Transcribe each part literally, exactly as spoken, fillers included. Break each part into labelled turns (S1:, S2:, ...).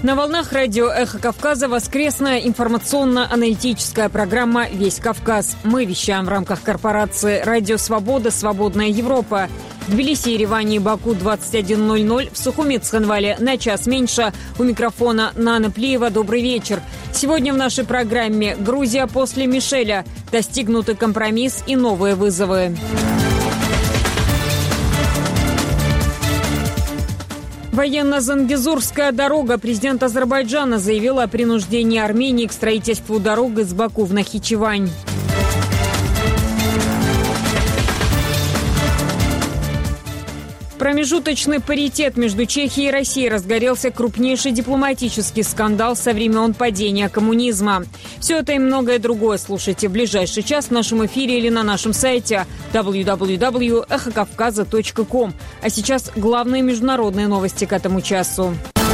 S1: На волнах радио «Эхо Кавказа» воскресная информационно-аналитическая программа «Весь Кавказ». Мы вещаем в рамках корпорации «Радио Свобода. Свободная Европа». В Тбилиси, Ереване и Баку двадцать один ноль ноль, в Сухуми, Цхинвале на час меньше. У микрофона Нана Плиева. Добрый вечер. Сегодня в нашей программе «Грузия после Мишеля. Достигнутый компромисс и новые вызовы». Военно-Зангезурская дорога. Президент Азербайджана заявил о принуждении Армении к строительству дорог из Баку в Нахичевань. Промежуточный паритет между Чехией и Россией. Разгорелся крупнейший дипломатический скандал со времен падения коммунизма. Все это и многое другое слушайте в ближайший час в нашем эфире или на нашем сайте дабл ю дабл ю дабл ю точка эхо кавказа точка ком. А сейчас главные международные новости к этому часу.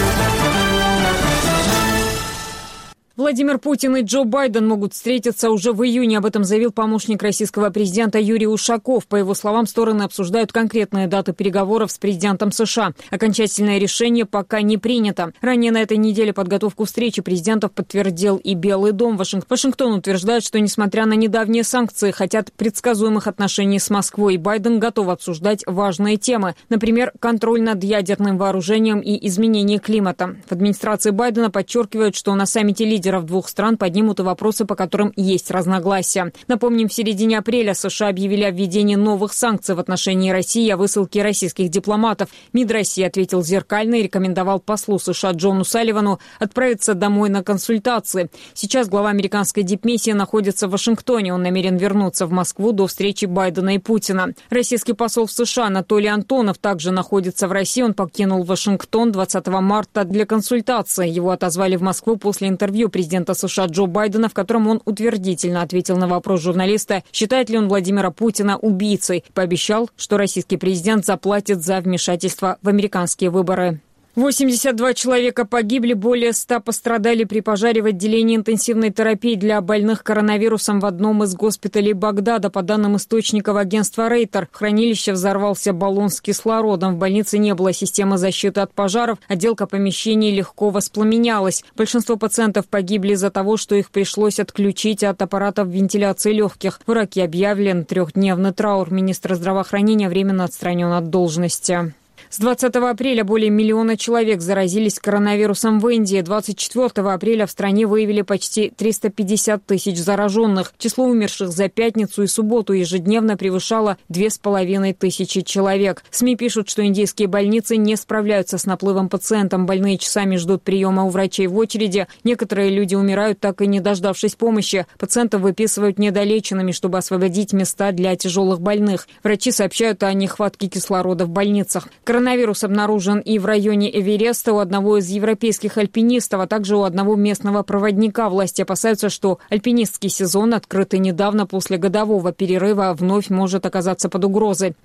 S1: Владимир Путин и Джо Байден могут встретиться уже в июне. Об этом заявил помощник российского президента Юрий Ушаков. По его словам, стороны обсуждают конкретные даты переговоров с президентом США. Окончательное решение пока не принято. Ранее на этой неделе подготовку встречи президентов подтвердил и Белый дом. Вашингтон утверждает, что, несмотря на недавние санкции, хотят предсказуемых отношений с Москвой. Байден готов обсуждать важные темы. Например, контроль над ядерным вооружением и изменение климата. В администрации Байдена подчеркивают, что на саммите лидеров Лидеров двух стран поднимут и вопросы, по которым есть разногласия. Напомним, в середине апреля США объявили о введении новых санкций в отношении России и о высылке российских дипломатов. МИД России ответил зеркально и рекомендовал послу США Джону Салливану отправиться домой на консультации. Сейчас глава американской дипмиссии находится в Вашингтоне. Он намерен вернуться в Москву до встречи Байдена и Путина. Российский посол в США Анатолий Антонов также находится в России. Он покинул Вашингтон двадцатого марта для консультации. Его отозвали в Москву после интервью президента США Джо Байдена, в котором он утвердительно ответил на вопрос журналиста, считает ли он Владимира Путина убийцей. Пообещал, что российский президент заплатит за вмешательство в американские выборы. восемьдесят два человека погибли, более ста пострадали при пожаре в отделении интенсивной терапии для больных коронавирусом в одном из госпиталей Багдада. По данным источников агентства Рейтер, в хранилище взорвался баллон с кислородом. В больнице не было системы защиты от пожаров, отделка помещений легко воспламенялась. Большинство пациентов погибли из-за того, что их пришлось отключить от аппаратов вентиляции легких. В Ираке объявлен трехдневный траур. Министр здравоохранения временно отстранен от должности. С двадцатого апреля более миллиона человек заразились коронавирусом в Индии. двадцать четвёртого апреля в стране выявили почти триста пятьдесят тысяч зараженных. Число умерших за пятницу и субботу ежедневно превышало две с половиной тысячи человек. СМИ пишут, что индийские больницы не справляются с наплывом пациентов. Больные часами ждут приема у врачей в очереди. Некоторые люди умирают, так и не дождавшись помощи. Пациентов выписывают недолеченными, чтобы освободить места для тяжелых больных. Врачи сообщают о нехватке кислорода в больницах. Коронавирус обнаружен и в районе Эвереста у одного из европейских альпинистов, а также у одного местного проводника. Власти опасаются, что альпинистский сезон, открытый недавно после годового перерыва, вновь может оказаться под угрозой.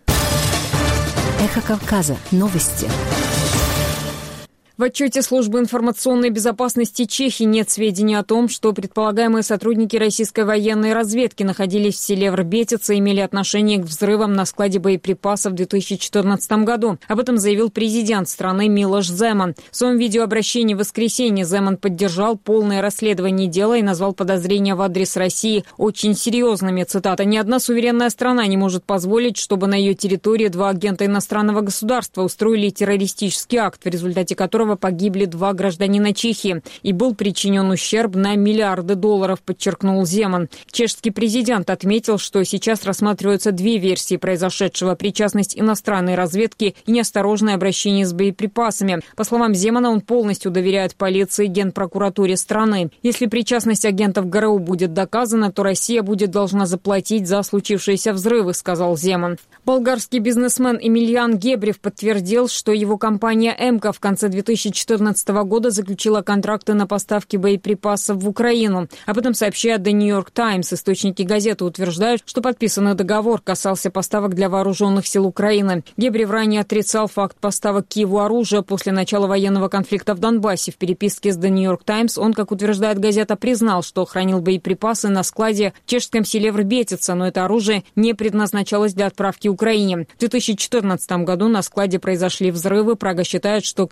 S2: Эхо Кавказа. Новости.
S1: В отчете Службы информационной безопасности Чехии нет сведений о том, что предполагаемые сотрудники российской военной разведки находились в селе Врбетица и имели отношение к взрывам на складе боеприпасов в две тысячи четырнадцатом году. Об этом заявил президент страны Милош Земан. В своем видеообращении в воскресенье Земан поддержал полное расследование дела и назвал подозрения в адрес России очень серьезными. Цитата: «Ни одна суверенная страна не может позволить, чтобы на ее территории два агента иностранного государства устроили террористический акт, в результате которого погибли два гражданина Чехии и был причинен ущерб на миллиарды долларов», подчеркнул Земан. Чешский президент отметил, что сейчас рассматриваются две версии произошедшего: причастность иностранной разведки и неосторожное обращение с боеприпасами. По словам Земана, он полностью доверяет полиции и генпрокуратуре страны. Если причастность агентов ГРУ будет доказана, то Россия будет должна заплатить за случившиеся взрывы, сказал Земан. Болгарский бизнесмен Эмильян Гебрев подтвердил, что его компания «Эмко» в конце две тысячи четырнадцатого года заключила контракты на поставки боеприпасов в Украину. Об этом сообщает The New York Times. Источники газеты утверждают, что подписанный договор касался поставок для вооруженных сил Украины. Гебрев ранее отрицал факт поставок Киеву оружия после начала военного конфликта в Донбассе. В переписке с The New York Times он, как утверждает газета, признал, что хранил боеприпасы на складе в чешском селе Врбетица, но это оружие не предназначалось для отправки Украине. В две тысячи четырнадцатом году на складе произошли взрывы. Прага считает, что к ним причастны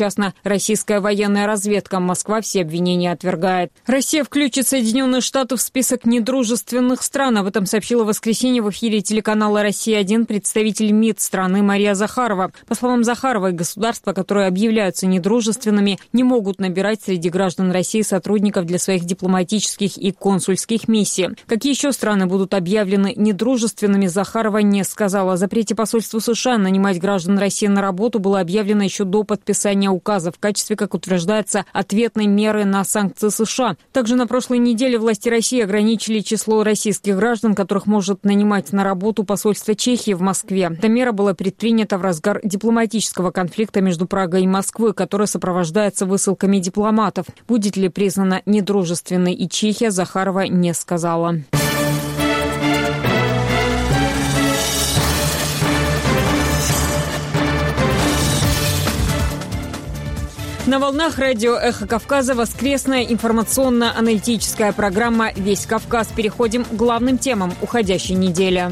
S1: причастна российская военная разведка. Москва все обвинения отвергает. Россия включит Соединенные Штаты в список недружественных стран. Об этом сообщила в воскресенье в эфире телеканала «Россия-один» представитель МИД страны Мария Захарова. По словам Захаровой, государства, которые объявляются недружественными, не могут набирать среди граждан России сотрудников для своих дипломатических и консульских миссий. Какие еще страны будут объявлены недружественными, Захарова не сказала. О запрете посольству США нанимать граждан России на работу было объявлено еще до подписания указа в качестве, как утверждается, ответной меры на санкции США. Также на прошлой неделе власти России ограничили число российских граждан, которых может нанимать на работу посольство Чехии в Москве. Эта мера была предпринята в разгар дипломатического конфликта между Прагой и Москвой, который сопровождается высылками дипломатов. Будет ли признана недружественной и Чехия, Захарова не сказала. На волнах радио «Эхо Кавказа» воскресная информационно-аналитическая программа «Весь Кавказ». Переходим к главным темам уходящей недели.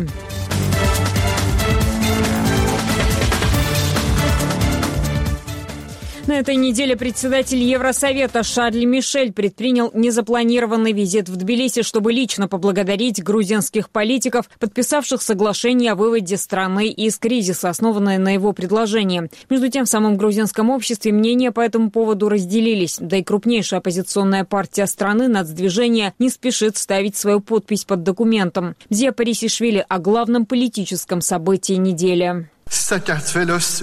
S1: На этой неделе председатель Евросовета Шарль Мишель предпринял незапланированный визит в Тбилиси, чтобы лично поблагодарить грузинских политиков, подписавших соглашение о выводе страны из кризиса, основанное на его предложении. Между тем, в самом грузинском обществе мнения по этому поводу разделились. Да и крупнейшая оппозиционная партия страны, Нацдвижение, не спешит ставить свою подпись под документом. Мзия Парисишвили о главном политическом событии недели.
S3: Сакартвелос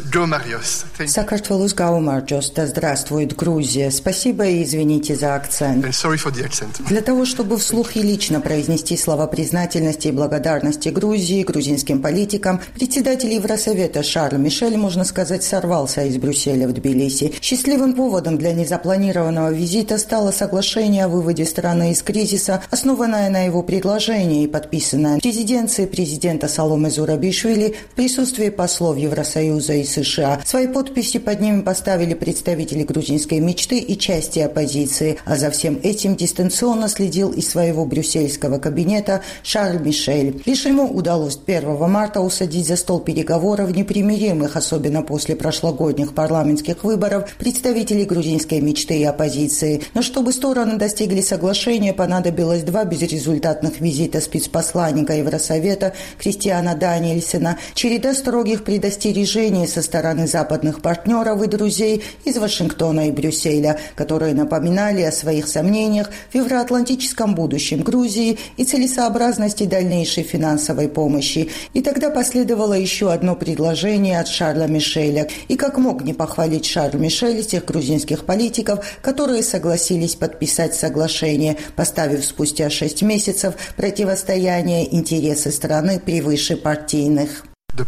S3: Гаумарджос, да здравствует Грузия. Спасибо и извините за акцент. Для того, чтобы вслух и лично произнести слова признательности и благодарности Грузии, грузинским политикам, председатель Евросовета Шарль Мишель, можно сказать, сорвался из Брюсселя в Тбилиси. Счастливым поводом для незапланированного визита стало соглашение о выводе страны из кризиса, основанное на его предложении и подписанное в резиденции президента Саломе Зурабишвили в присутствии послов Евросоюза и США. Свои подписи под ними поставили представители грузинской мечты и части оппозиции, а за всем этим дистанционно следил из своего брюссельского кабинета Шарль Мишель. Лишь ему удалось первого марта усадить за стол переговоров непримиримых, особенно после прошлогодних парламентских выборов, представителей грузинской мечты и оппозиции. Но чтобы стороны достигли соглашения, понадобилось два безрезультатных визита спецпосланника Евросовета Кристиана Даниэльсена, череда строгих предостережений со стороны западных партнеров и друзей из Вашингтона и Брюсселя, которые напоминали о своих сомнениях в евроатлантическом будущем Грузии и целесообразности дальнейшей финансовой помощи. И тогда последовало еще одно предложение от Шарля Мишеля. И как мог не похвалить Шарль Мишель тех грузинских политиков, которые согласились подписать соглашение, поставив спустя шесть месяцев противостояние интересы страны превыше партийных.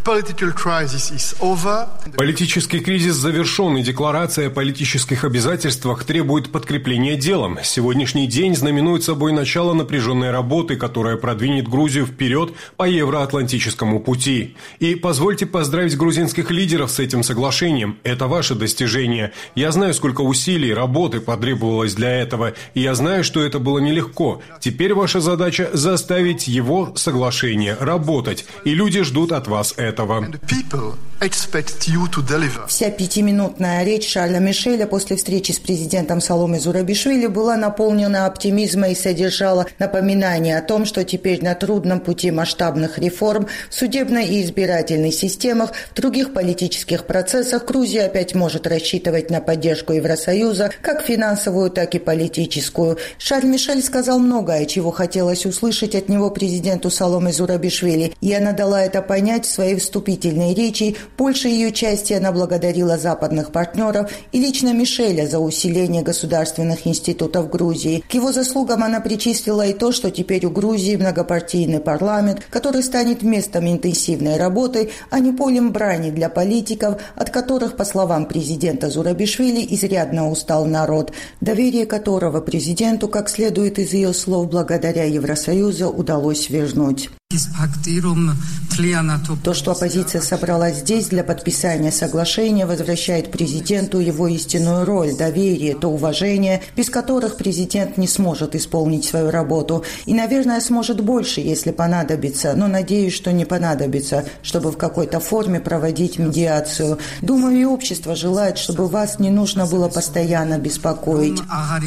S4: Политический кризис завершен, и декларация о политических обязательствах требует подкрепления делом. Сегодняшний день знаменует собой начало напряженной работы, которая продвинет Грузию вперед по евроатлантическому пути. И позвольте поздравить грузинских лидеров с этим соглашением. Это ваше достижение. Я знаю, сколько усилий, работы потребовалось для этого, и я знаю, что это было нелегко. Теперь ваша задача заставить его соглашение работать, и люди ждут от вас этого.
S3: Вся пятиминутная речь Шарля Мишеля после встречи с президентом Саломе Зурабишвили была наполнена оптимизмом и содержала напоминание о том, что теперь на трудном пути масштабных реформ в судебной и избирательной системах, в других политических процессах Грузия опять может рассчитывать на поддержку Евросоюза, как финансовую, так и политическую. Шарль Мишель сказал многое, чего хотелось услышать от него президенту Саломе Зурабишвили, и она дала это понять в своей вступительной речи. Большей ее части она благодарила западных партнеров и лично Мишеля за усиление государственных институтов Грузии. К его заслугам она причислила и то, что теперь у Грузии многопартийный парламент, который станет местом интенсивной работы, а не полем брани для политиков, от которых, по словам президента Зурабишвили, изрядно устал народ, доверие которого президенту, как следует из ее слов, благодаря Евросоюзу удалось вернуть. То, что оппозиция собралась здесь для подписания соглашения, возвращает президенту его истинную роль, доверие, то уважение, без которых президент не сможет исполнить свою работу. И, наверное, сможет больше, если понадобится, но надеюсь, что не понадобится, чтобы в какой-то форме проводить медиацию. Думаю, и общество желает, чтобы вас не нужно было постоянно беспокоить.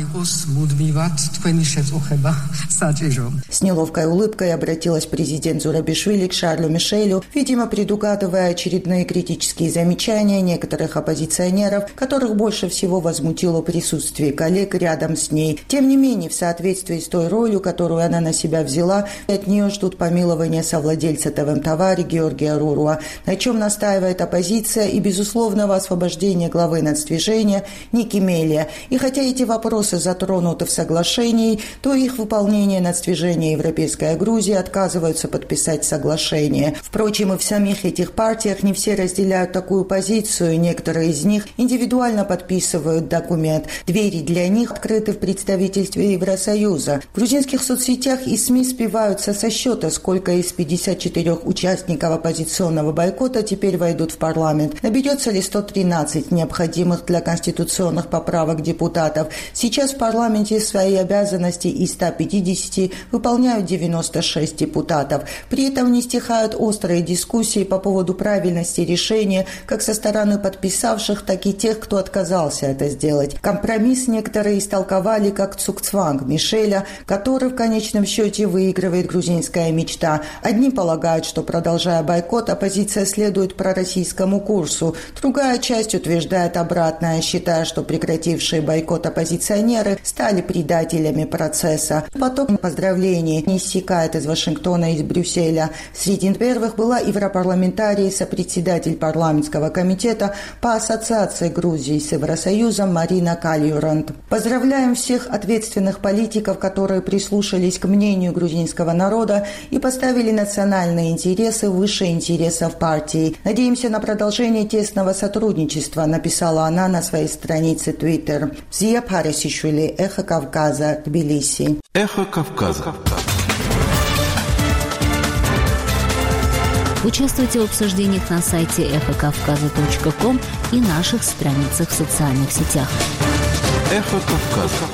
S3: С неловкой улыбкой обратилась президент Зурабишвили к Шарлю Мишелю, видимо, предугадывая очередные критические замечания некоторых оппозиционеров, которых больше всего возмутило присутствие коллег рядом с ней. Тем не менее, в соответствии с той ролью, которую она на себя взяла, от нее ждут помилования совладельца ТВМ-Тавари Георгия Руруа, на чем настаивает оппозиция, и безусловного освобождения главы нацдвижения Ники Мелия. И хотя эти вопросы затронуты в соглашении, то их выполнение нацдвижения «Европейская Грузия» отказываются подписать соглашение. Впрочем, и в самих этих партиях не все разделяют такую позицию, некоторые из них индивидуально подписывают документ. Двери для них открыты в представительстве Евросоюза. В грузинских соцсетях и СМИ сбиваются со счета, сколько из пятидесяти четырёх участников оппозиционного бойкота теперь войдут в парламент. Наберется ли сто тринадцать необходимых для конституционных поправок депутатов? Сейчас в парламенте свои обязанности из ста пятидесяти выполняют девяносто шесть депутатов. При этом не стихают острые дискуссии по поводу правильности решения как со стороны подписавших, так и тех, кто отказался это сделать. Компромисс некоторые истолковали как цукцванг Мишеля, который в конечном счете выигрывает грузинская мечта. Одни полагают, что, продолжая бойкот, оппозиция следует пророссийскому курсу. Другая часть утверждает обратное, считая, что прекратившие бойкот оппозиционеры стали предателями процесса. Поток поздравлений не иссякает из Вашингтона и из Брюсселя. Среди первых была европарламентарий, сопредседатель парламентского комитета по ассоциации Грузии с Евросоюзом Марина Кальюрант. Поздравляем всех ответственных политиков, которые прислушались к мнению грузинского народа и поставили национальные интересы выше интересов партии. Надеемся на продолжение тесного сотрудничества, написала она на своей странице Twitter. Зия Парисишвили, Эхо Кавказа, Тбилиси.
S5: Эхо Кавказа.
S2: Участвуйте в обсуждениях на сайте эхо кавказа точка ком и наших страницах в социальных сетях.
S5: Эхо Кавказа.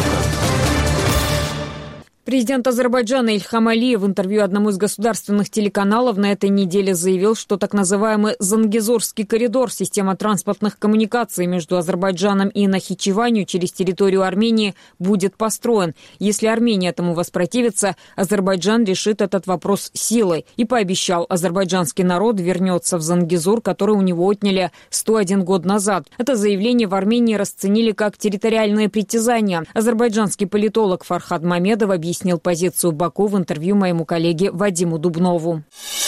S1: Президент Азербайджана Ильхам Алиев в интервью одному из государственных телеканалов на этой неделе заявил, что так называемый Зангезурский коридор, система транспортных коммуникаций между Азербайджаном и Нахичеванью через территорию Армении, будет построен. Если Армения этому воспротивится, Азербайджан решит этот вопрос силой. И пообещал, азербайджанский народ вернется в Зангезур, который у него отняли сто один год назад. Это заявление в Армении расценили как территориальное притязание. Азербайджанский политолог Фархад Мамедов объяснил, объяснил позицию Баку в интервью моему коллеге Вадиму Дубнову.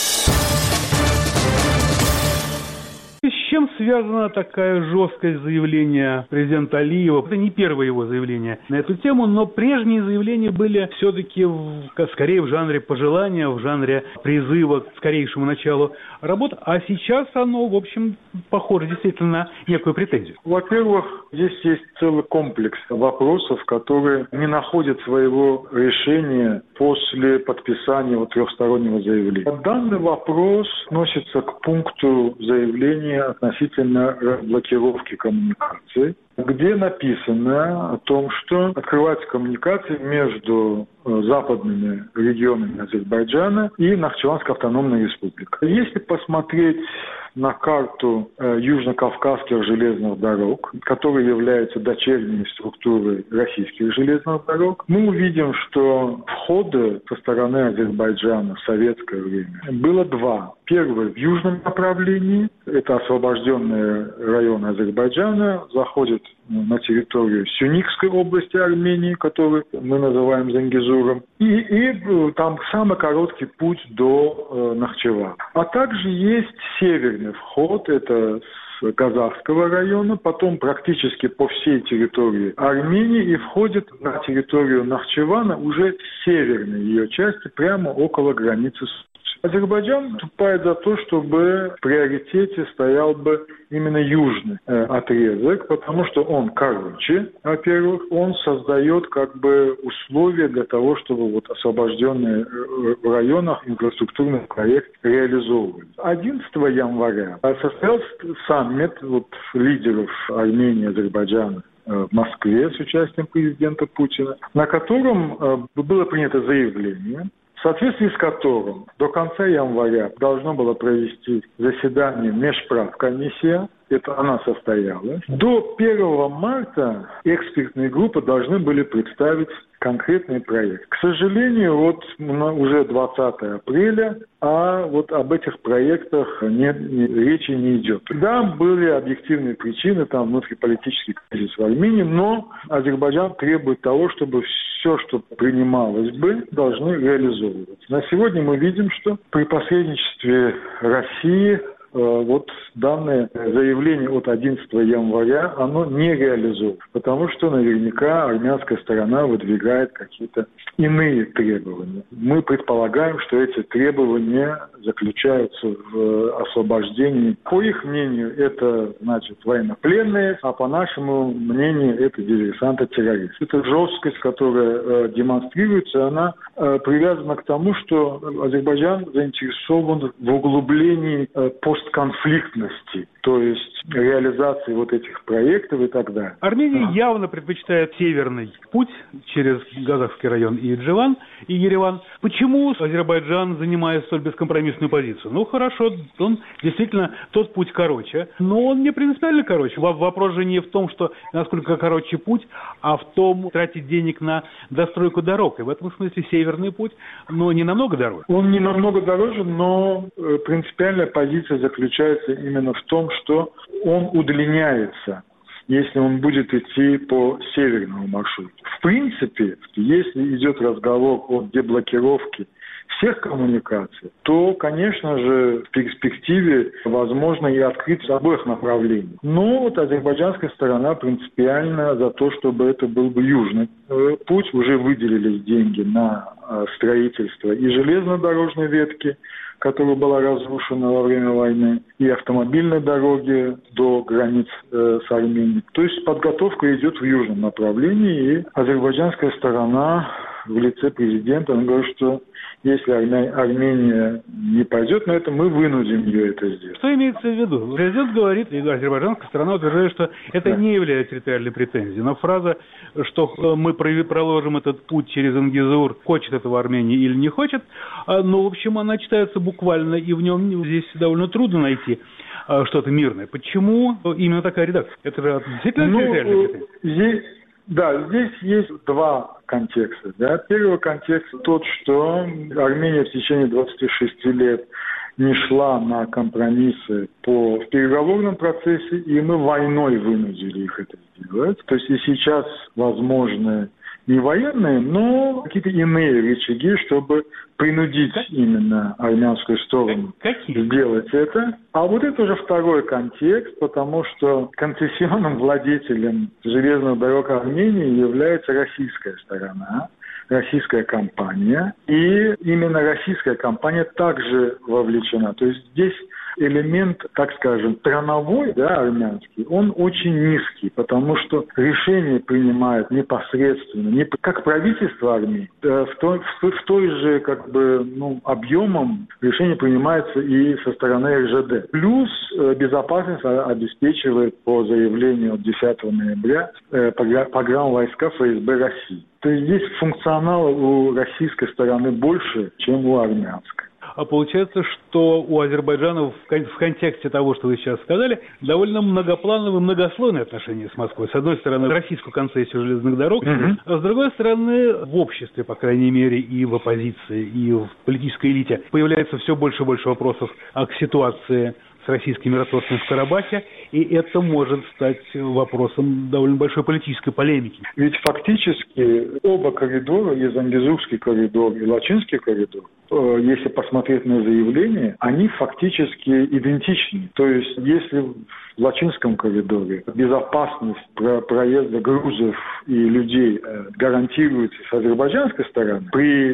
S6: С чем связано такое жесткое заявление президента Алиева? Это не первое его заявление на эту тему, но прежние заявления были все-таки в, скорее в жанре пожелания, в жанре призыва к скорейшему началу работы, а сейчас оно, в общем, похоже действительно на некую претензию.
S7: Во-первых, здесь есть целый комплекс вопросов, которые не находят своего решения после подписания вот трехстороннего заявления. Данный вопрос относится к пункту заявления относительно разблокировки коммуникаций, где написано о том, что открываются коммуникации между западными регионами Азербайджана и Нахчеванской автономной республикой. Если посмотреть на карту э, южно-кавказских железных дорог, которые являются дочерней структурой российских железных дорог, мы увидим, что входа со стороны Азербайджана в советское время было два. Первый в южном направлении, это освобожденные районы Азербайджана, заходят на территорию Сюникской области Армении, которую мы называем Зангезуром, и, и там самый короткий путь до э, Нахчевана. А также есть северный вход, это с Казахского района, потом практически по всей территории Армении и входит на территорию Нахчевана уже северной ее части, прямо около границы с Азербайджан выступает за то, чтобы в приоритете стоял бы именно южный э, отрезок, потому что он короче, во-первых, он создает как бы условия для того, чтобы вот освобожденные в районах инфраструктурный проект реализовывать. одиннадцатого января состоялся саммит вот, лидеров Армении и Азербайджана в Москве с участием президента Путина, на котором было принято заявление, в соответствии с которым до конца января должно было провести заседание межправкомиссия, это она состоялась. До первого марта экспертные группы должны были представить конкретный проект. К сожалению, вот уже двадцатого апреля, а вот об этих проектах не, не, речи не идет. Да, были объективные причины, там внутриполитический кризис в Армении, но Азербайджан требует того, чтобы все, что принималось бы, должны реализовываться. На сегодня мы видим, что при посредничестве России вот данное заявление от одиннадцатого января, оно не реализовано, потому что наверняка армянская сторона выдвигает какие-то иные требования. Мы предполагаем, что эти требования заключаются в освобождении. По их мнению, это, значит, военнопленные, а по нашему мнению, это диверсанты-террористы. Эта жесткость, которая э, демонстрируется, она э, привязана к тому, что Азербайджан заинтересован в углублении э, постконфликтности, то есть реализации вот этих проектов и так далее.
S6: Армения явно предпочитает северный путь через Газахский район и Джеван, и Ереван. Почему Азербайджан занимает столь бескомпромиссную позицию? Ну, хорошо, он действительно тот путь короче, но он не принципиально короче. Вопрос же не в том, что насколько короче путь, а в том, тратить денег на достройку дорог. И в этом смысле северный путь, но не намного дороже.
S7: Он не намного дороже, но принципиальная позиция заключается именно в том, что он удлиняется, если он будет идти по северному маршруту. В принципе, если идет разговор о деблокировке всех коммуникаций, то, конечно же, в перспективе возможно и открыть с обоих направлений. Но вот азербайджанская сторона принципиально за то, чтобы это был бы южный путь. Уже выделились деньги на строительство и железнодорожной ветки, которая была разрушена во время войны, и автомобильной дороги до границ э, с Арменией. То есть подготовка идет в южном направлении, и азербайджанская сторона в лице президента, он говорит, что если Армения не пойдет на это, мы вынудим ее это сделать.
S6: Что имеется в виду? Президент говорит, и азербайджанская сторона утверждает, что это да. не является территориальной претензией. Но фраза, что мы проложим этот путь через Ингизур, хочет этого Армения или не хочет, ну, в общем, она читается буквально, и в нем здесь довольно трудно найти что-то мирное. Почему именно такая редакция? Это же действительно ну, территориальная претензия?
S7: Здесь... Да, здесь есть два контекста. Да. Первый контекст тот, что Армения в течение двадцати шести лет не шла на компромиссы по в переговорном процессе, и мы войной вынудили их это сделать. То есть и сейчас возможны не военные, но какие-то иные рычаги, чтобы принудить именно армянскую сторону Какие? сделать это. А вот это уже второй контекст, потому что концессионным владельцем железных дорог Армении является российская сторона, российская компания. И именно российская компания также вовлечена. То есть здесь элемент, так скажем, страновой, да, армянский, он очень низкий, потому что решение принимает непосредственно, не как правительство Армении, в той, в, в той же как бы, ну, объемом решение принимается и со стороны эр жэ дэ. Плюс э, безопасность обеспечивает по заявлению от десятого ноября э, погранвойска эф эс бэ России. То есть здесь функционала у российской стороны больше, чем у армянской.
S6: А получается, что у Азербайджана в контексте того, что вы сейчас сказали, довольно многоплановые, многослойные отношения с Москвой. С одной стороны, российскую концессию железных дорог, mm-hmm. а с другой стороны, в обществе, по крайней мере, и в оппозиции, и в политической элите появляется все больше и больше вопросов к ситуации с российским миротворцем в Карабахе, и это может стать вопросом довольно большой политической полемики.
S7: Ведь фактически оба коридора, и Зангезурский коридор, и Лачинский коридор, если посмотреть на заявления, они фактически идентичны. То есть, если в Лачинском коридоре безопасность проезда грузов и людей гарантируется с азербайджанской стороны, при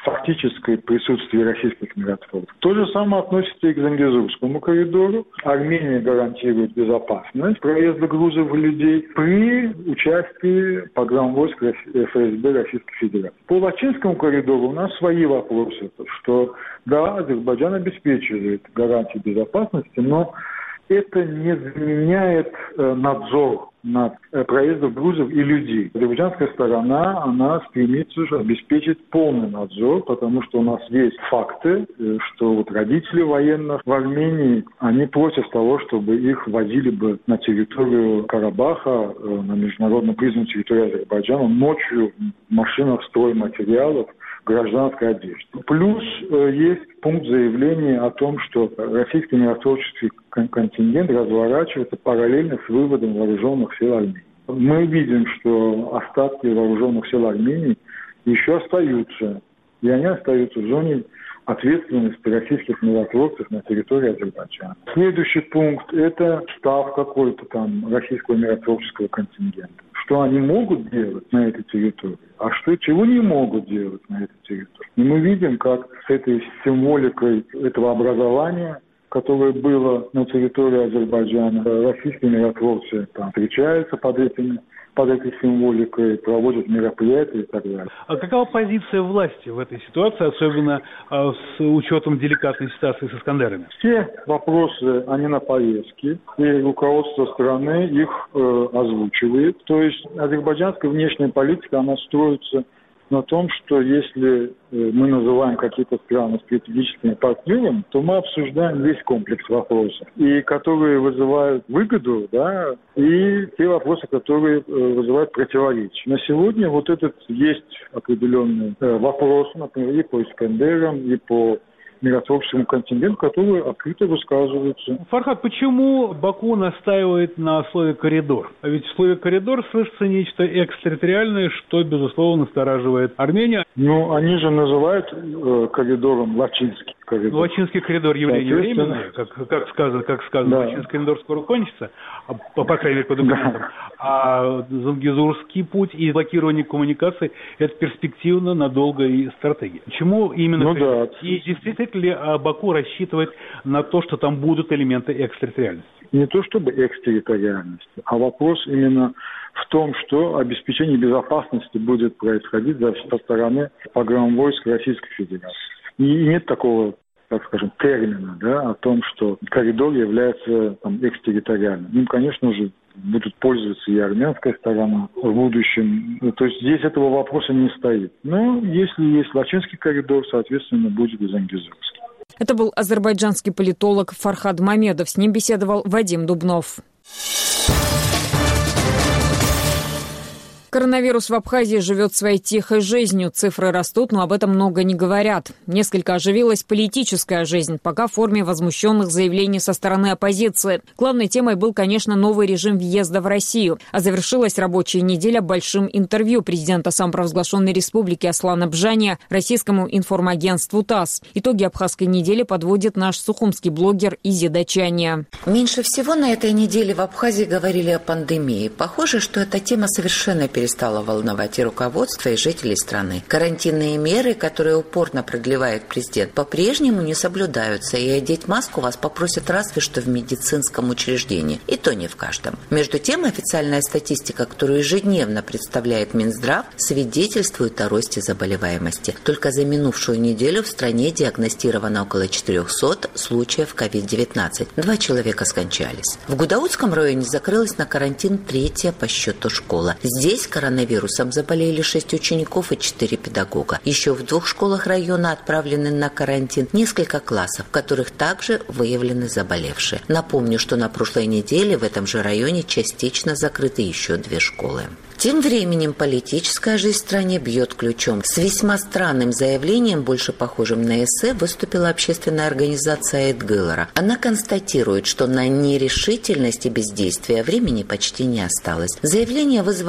S7: фактическое присутствие российских миротворцев. То же самое относится и к Зангезурскому коридору. Армения гарантирует безопасность проезда грузов и людей при участии погранвойск эф эс бэ Российской Федерации. По Лачинскому коридору у нас свои вопросы, что да, Азербайджан обеспечивает гарантии безопасности, но это не заменяет э, надзор над э, проездом грузов и людей. Азербайджанская сторона, она стремится обеспечить полный надзор, потому что у нас есть факты, э, что вот родители военных в Армении, они против того, чтобы их возили бы на территорию Карабаха, э, на международно признанную территорию Азербайджана, ночью в машинах стройматериалов, гражданской одежды. Плюс э, есть пункт заявления о том, что российский миротворческий контингент разворачивается параллельно с выводом вооруженных сил Армении. Мы видим, что остатки вооруженных сил Армении еще остаются, и они остаются в зоне ответственности российских миротворцев на территории Азербайджана. Следующий пункт – это штаб какой-то там российского миротворческого контингента. Что они могут делать на этой территории, а что, чего не могут делать на этой территории. И мы видим, как с этой символикой этого образования, которое было на территории Азербайджана, российские миротворцы там встречаются под этими под этой символикой, проводят мероприятия и так далее.
S6: А какова позиция власти в этой ситуации, особенно э, с учетом деликатной ситуации с Искандерами?
S7: Все вопросы, они на повестке, и руководство страны их э, озвучивает. То есть азербайджанская внешняя политика, она строится на том, что если мы называем какие-то страны стратегическими партнерами, то мы обсуждаем весь комплекс вопросов, и которые вызывают выгоду, да, и те вопросы, которые вызывают противоречия. На сегодня вот этот есть определенный вопрос, например, и по Искандерам, и по миротворческому контингенту, которые открыто высказываются.
S6: Фархад, почему Баку настаивает на слове «коридор»? А ведь в слове «коридор» слышится нечто экстерриториальное, что, безусловно, настораживает Армению.
S7: Ну, они же называют э, коридором Лачинский коридор.
S6: Лачинский коридор явление временное, как, как сказано, как сказано, да. Лачинский коридор скоро кончится, по, по крайней мере, по документам. Да. А Зангезурский путь и блокирование коммуникаций – это перспективно, надолго и стратегия. Почему именно
S7: ну, да.
S6: И действительно ли Баку рассчитывает на то, что там будут элементы экстерриториальности?
S7: Не то чтобы экстерриториальности, а вопрос именно в том, что обеспечение безопасности будет происходить со стороны погранвойск Российской Федерации. И нет такого, так скажем, термина, да, о том, что коридор является там, экстерриториальным. Им, конечно же, будут пользоваться и армянская сторона в будущем. То есть здесь этого вопроса не стоит. Но если есть Лачинский коридор, соответственно, будет и Зангезурский.
S1: Это был азербайджанский политолог Фархад Мамедов. С ним беседовал Вадим Дубнов. Коронавирус в Абхазии живет своей тихой жизнью. Цифры растут, но об этом много не говорят. Несколько оживилась политическая жизнь, пока в форме возмущенных заявлений со стороны оппозиции. Главной темой был, конечно, новый режим въезда в Россию. А завершилась рабочая неделя большим интервью президента самопровозглашенной республики Аслана Бжания российскому информагентству ТАСС. Итоги абхазской недели подводит наш сухумский блогер Изи Дачания.
S8: Меньше всего на этой неделе в Абхазии говорили о пандемии. Похоже, что эта тема совершенно перестала стало волновать и руководство, и жителей страны. Карантинные меры, которые упорно продлевает президент, по-прежнему не соблюдаются, и одеть маску вас попросят разве что в медицинском учреждении, и то не в каждом. Между тем, официальная статистика, которую ежедневно представляет Минздрав, свидетельствует о росте заболеваемости. Только за минувшую неделю в стране диагностировано около четырехсот случаев ковид девятнадцать. Два человека скончались. В Гудаутском районе закрылась на карантин третья по счету школа. Здесь коронавирусом заболели шесть учеников и четыре педагога. Еще в двух школах района отправлены на карантин несколько классов, в которых также выявлены заболевшие. Напомню, что на прошлой неделе в этом же районе частично закрыты еще две школы. Тем временем политическая жизнь в стране бьет ключом. С весьма странным заявлением, больше похожим на эссе, выступила общественная организация Эдгылара. Она констатирует, что на нерешительность и бездействие времени почти не осталось. Заявление вызвало массу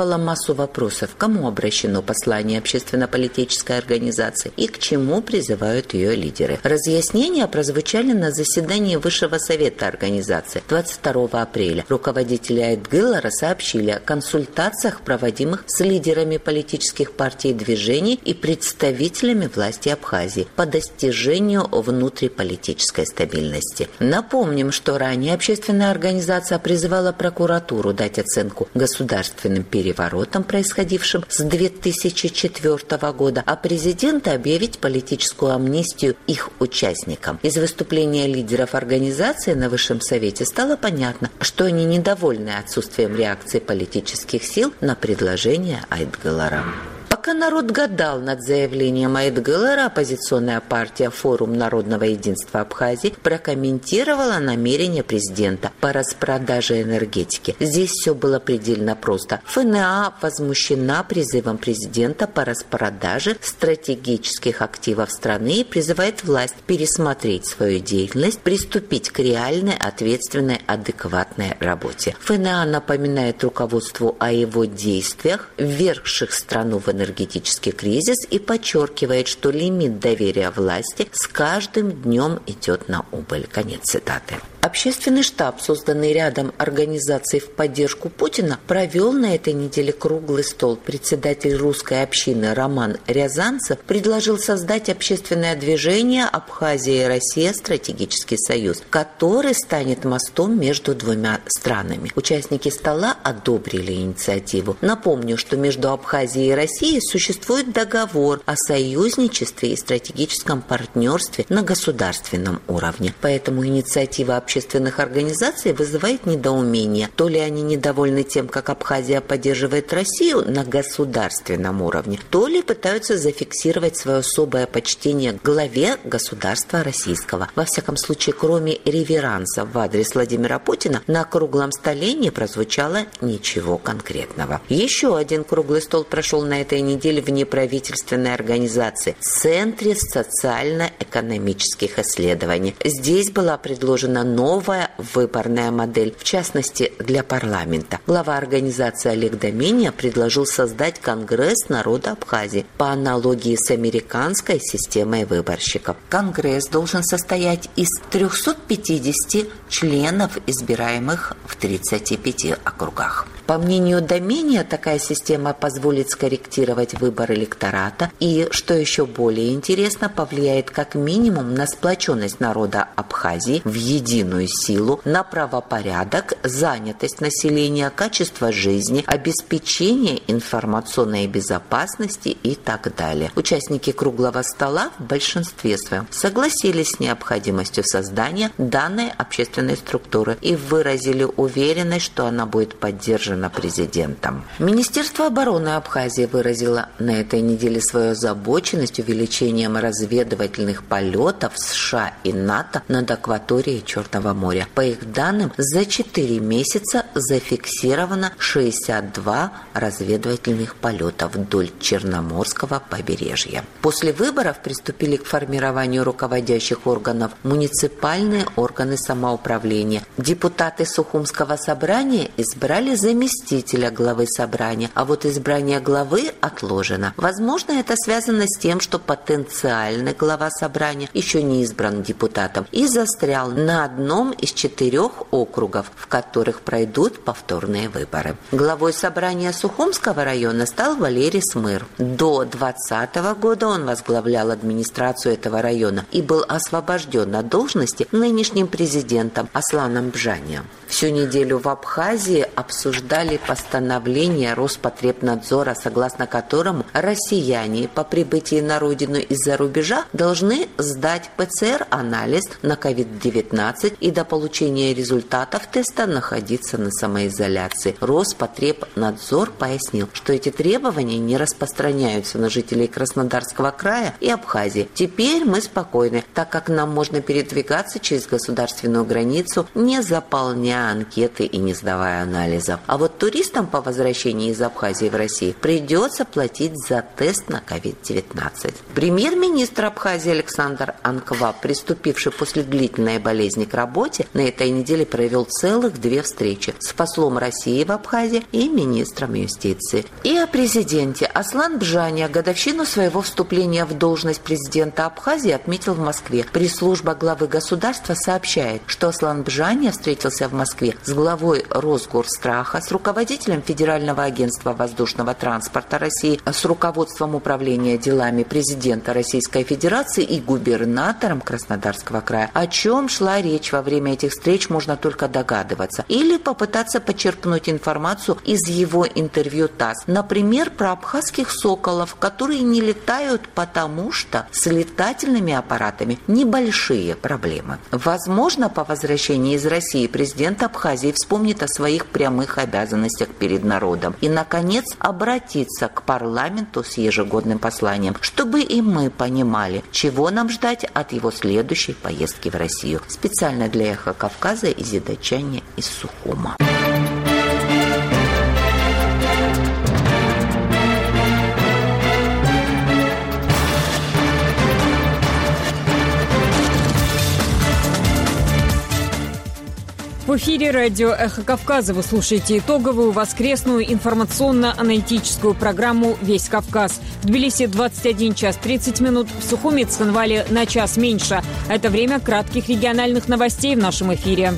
S8: массу вопросов, кому обращено послание общественно-политической организации и к чему призывают ее лидеры. Разъяснения прозвучали на заседании Высшего совета организации двадцать второго апреля. Руководители Айтгылара сообщили о консультациях, проводимых с лидерами политических партий и движений и представителями власти Абхазии по достижению внутриполитической стабильности. Напомним, что ранее общественная организация призывала прокуратуру дать оценку государственным переворотам, происходившим с две тысячи четвёртого года, а президента объявить политическую амнистию их участникам. Из выступления лидеров организации на Высшем совете стало понятно, что они недовольны отсутствием реакции политических сил на предложение Айтгылара. Пока народ гадал над заявлением Айтгылара, оппозиционная партия «Форум народного единства Абхазии» прокомментировала намерение президента по распродаже энергетики. Здесь все было предельно просто. ФНА возмущена призывом президента по распродаже стратегических активов страны и призывает власть пересмотреть свою деятельность, приступить к реальной, ответственной, адекватной работе. ФНА напоминает руководству о его действиях, ввергших страну в энергетический кризис, и подчеркивает, что лимит доверия власти с каждым днем идет на убыль. Конец цитаты. Общественный штаб, созданный рядом организаций в поддержку Путина, провел на этой неделе круглый стол. Председатель русской общины Роман Рязанцев предложил создать общественное движение «Абхазия и Россия. Стратегический союз», который станет мостом между двумя странами. Участники стола одобрили инициативу. Напомню, что между Абхазией и Россией существует договор о союзничестве и стратегическом партнерстве на государственном уровне. Поэтому инициатива общественных организаций вызывает недоумение. То ли они недовольны тем, как Абхазия поддерживает Россию на государственном уровне, то ли пытаются зафиксировать свое особое почтение к главе государства российского. Во всяком случае, кроме реверанса в адрес Владимира Путина, на круглом столе не прозвучало ничего конкретного. Еще один круглый стол прошел на этой неделе в неправительственной организации – Центре социально-экономических исследований. Здесь была предложена новая выборная модель, в частности для парламента. Глава организации Олег Домения предложил создать Конгресс народа Абхазии по аналогии с американской системой выборщиков. Конгресс должен состоять из трёхсот пятидесяти членов, избираемых в тридцати пяти округах. По мнению Домения, такая система позволит скорректировать выбор электората и, что еще более интересно, повлияет как минимум на сплоченность народа Абхазии в единую силу, на правопорядок, занятость населения, качество жизни, обеспечение информационной безопасности и так далее. Участники круглого стола в большинстве своем согласились с необходимостью создания данной общественной структуры и выразили уверенность, что она будет поддержана президентом. Министерство обороны Абхазии выразило на этой неделе свою озабоченность увеличением разведывательных полетов США и НАТО над акваторией Черного моря. По их данным, за четыре месяца зафиксировано шестьдесят два разведывательных полета вдоль Черноморского побережья. После выборов приступили к формированию руководящих органов муниципальные органы самоуправления. Депутаты Сухумского собрания избрали заместителя заместителя главы собрания, а вот избрание главы отложено. Возможно, это связано с тем, что потенциальный глава собрания еще не избран депутатом и застрял на одном из четырех округов, в которых пройдут повторные выборы. Главой собрания Сухумского района стал Валерий Смыр. До двадцатого года он возглавлял администрацию этого района и был освобожден от должности нынешним президентом Асланом Бжанием. Всю неделю в Абхазии обсуждали постановление Роспотребнадзора, согласно которому россияне по прибытии на родину из-за рубежа должны сдать ПЦР-анализ на ковид девятнадцать и до получения результатов теста находиться на самоизоляции. Роспотребнадзор пояснил, что эти требования не распространяются на жителей Краснодарского края и Абхазии. Теперь мы спокойны, так как нам можно передвигаться через государственную границу, не заполняя анкеты и не сдавая анализов. А вот туристам по возвращении из Абхазии в Россию придется платить за тест на ковид девятнадцать. Премьер-министр Абхазии Александр Анква, приступивший после длительной болезни к работе, работе на этой неделе провел целых две встречи с послом России в Абхазии и министром юстиции. И о президенте. Аслан Бжани годовщину своего вступления в должность президента Абхазии отметил в Москве. Пресс-служба главы государства сообщает, что Аслан Бжани встретился в Москве с главой Росгорстраха, с руководителем Федерального агентства воздушного транспорта России, с руководством управления делами президента Российской Федерации и губернатором Краснодарского края. О чем шла речь во время этих встреч, можно только догадываться. Или попытаться почерпнуть информацию из его интервью ТАСС. Например, про абхазских соколов, которые не летают, потому что с летательными аппаратами небольшие проблемы. Возможно, по возвращении из России президент Абхазии вспомнит о своих прямых обязанностях перед народом и, наконец, обратиться к парламенту с ежегодным посланием, чтобы и мы понимали, чего нам ждать от его следующей поездки в Россию. Специально для «Эхо Кавказа» Изида Чаня из Сухума.
S1: В эфире радио «Эхо Кавказа». Вы слушаете итоговую воскресную информационно-аналитическую программу «Весь Кавказ». В Тбилиси двадцать один час тридцать минут, в Сухуми и Цхинвале на час меньше. Это время кратких региональных новостей в нашем эфире.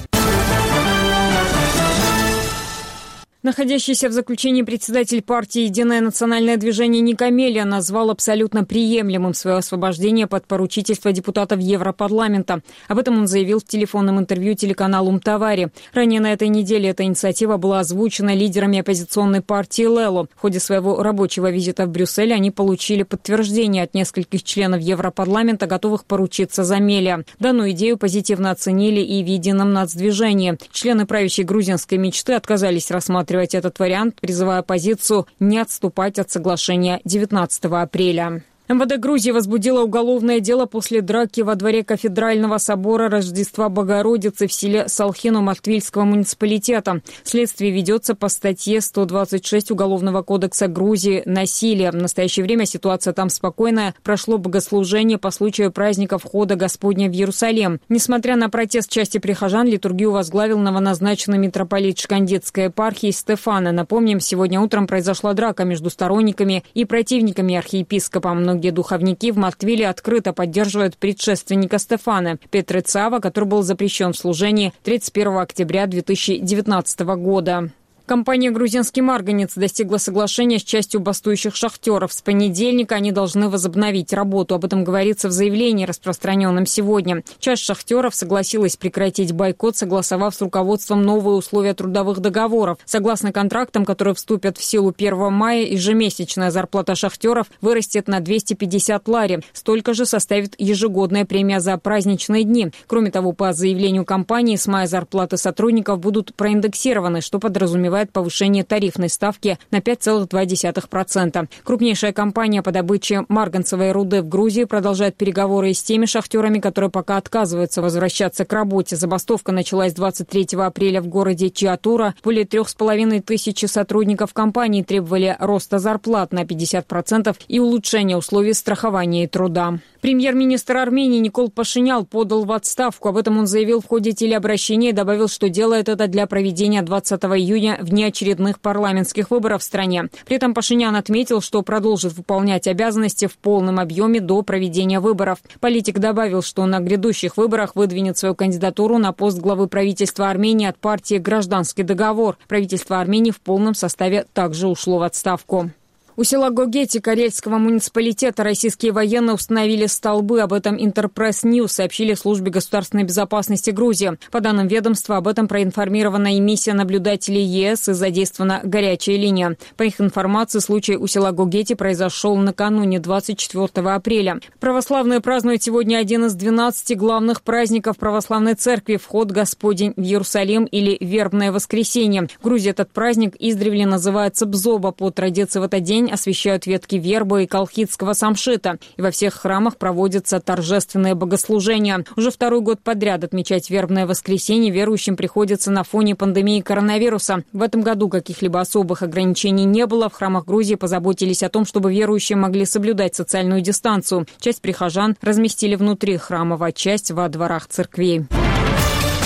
S1: Находящийся в заключении председатель партии «Единое национальное движение» Ника Мелия назвал абсолютно приемлемым свое освобождение под поручительство депутатов Европарламента. Об этом он заявил в телефонном интервью телеканалу «Мтавари». Ранее на этой неделе эта инициатива была озвучена лидерами оппозиционной партии «Лело». В ходе своего рабочего визита в Брюссель они получили подтверждение от нескольких членов Европарламента, готовых поручиться за Мелия. Данную идею позитивно оценили и в «Едином нацдвижении». Члены правящей грузинской мечты отказались рассматривать этот вариант, призывая оппозицию не отступать от соглашения девятнадцатого апреля. МВД Грузии возбудило уголовное дело после драки во дворе кафедрального собора Рождества Богородицы в селе Салхино Мактвильского муниципалитета. Следствие ведется по статье сто двадцать шесть Уголовного кодекса Грузии «Насилие». В настоящее время ситуация там спокойная. Прошло богослужение по случаю праздника Входа Господня в Иерусалим. Несмотря на протест части прихожан, литургию возглавил новоназначенный митрополит Шкандетской епархии Стефана. Напомним, сегодня утром произошла драка между сторонниками и противниками архиепископа. Многие духовники в Мактвиле открыто поддерживают предшественника Стефана, Петра Цава, который был запрещен в служении тридцать первого октября две тысячи девятнадцатого года. Компания «Грузинский марганец» достигла соглашения с частью бастующих шахтеров. С понедельника они должны возобновить работу. Об этом говорится в заявлении, распространенном сегодня. Часть шахтеров согласилась прекратить бойкот, согласовав с руководством новые условия трудовых договоров. Согласно контрактам, которые вступят в силу первого мая, ежемесячная зарплата шахтеров вырастет на двести пятьдесят лари. Столько же составит ежегодная премия за праздничные дни. Кроме того, по заявлению компании, с мая зарплаты сотрудников будут проиндексированы, что подразумевает повышение тарифной ставки на пять целых две десятых процента. Крупнейшая компания по добыче марганцевой руды в Грузии продолжает переговоры с теми шахтерами, которые пока отказываются возвращаться к работе. Забастовка началась двадцать третьего апреля в городе Чиатура. Более трех с половиной тысячи сотрудников компании требовали роста зарплат на пятьдесят процентов и улучшения условий страхования и труда. Премьер-министр Армении Никол Пашинян подал в отставку. Об этом он заявил в ходе телеобращения и добавил, что делает это для проведения двадцатого июня внеочередных парламентских выборов в стране. При этом Пашинян отметил, что продолжит выполнять обязанности в полном объеме до проведения выборов. Политик добавил, что на грядущих выборах выдвинет свою кандидатуру на пост главы правительства Армении от партии «Гражданский договор». Правительство Армении в полном составе также ушло в отставку. У села Гогети Карельского муниципалитета российские военные установили столбы. Об этом Интерпресс Ньюс сообщили в службе государственной безопасности Грузии. По данным ведомства, об этом проинформирована и миссия наблюдателей ЕС и задействована горячая линия. По их информации, случай у села Гогети произошел накануне двадцать четвёртого апреля. Православные празднуют сегодня один из двенадцати главных праздников православной церкви – Вход Господень в Иерусалим или Вербное воскресенье. В Грузии этот праздник издревле называется Бзоба. По традиции в этот день освещают ветки вербы и колхидского самшита. И во всех храмах проводятся торжественные богослужения. Уже второй год подряд отмечать вербное воскресенье верующим приходится на фоне пандемии коронавируса. В этом году каких-либо особых ограничений не было. В храмах Грузии позаботились о том, чтобы верующие могли соблюдать социальную дистанцию. Часть прихожан разместили внутри храмов, а часть во дворах церквей.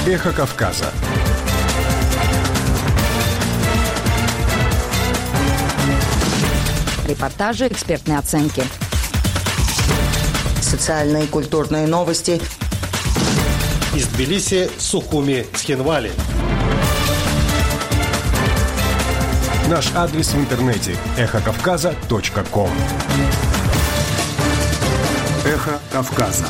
S4: Эхо Кавказа.
S9: Репортажи, экспертные оценки.
S3: Социальные и культурные новости.
S10: Из Тбилиси, Сухуми, Цхинвали.
S4: Наш адрес в интернете эхо кавказа точка ком. Эхо Кавказа.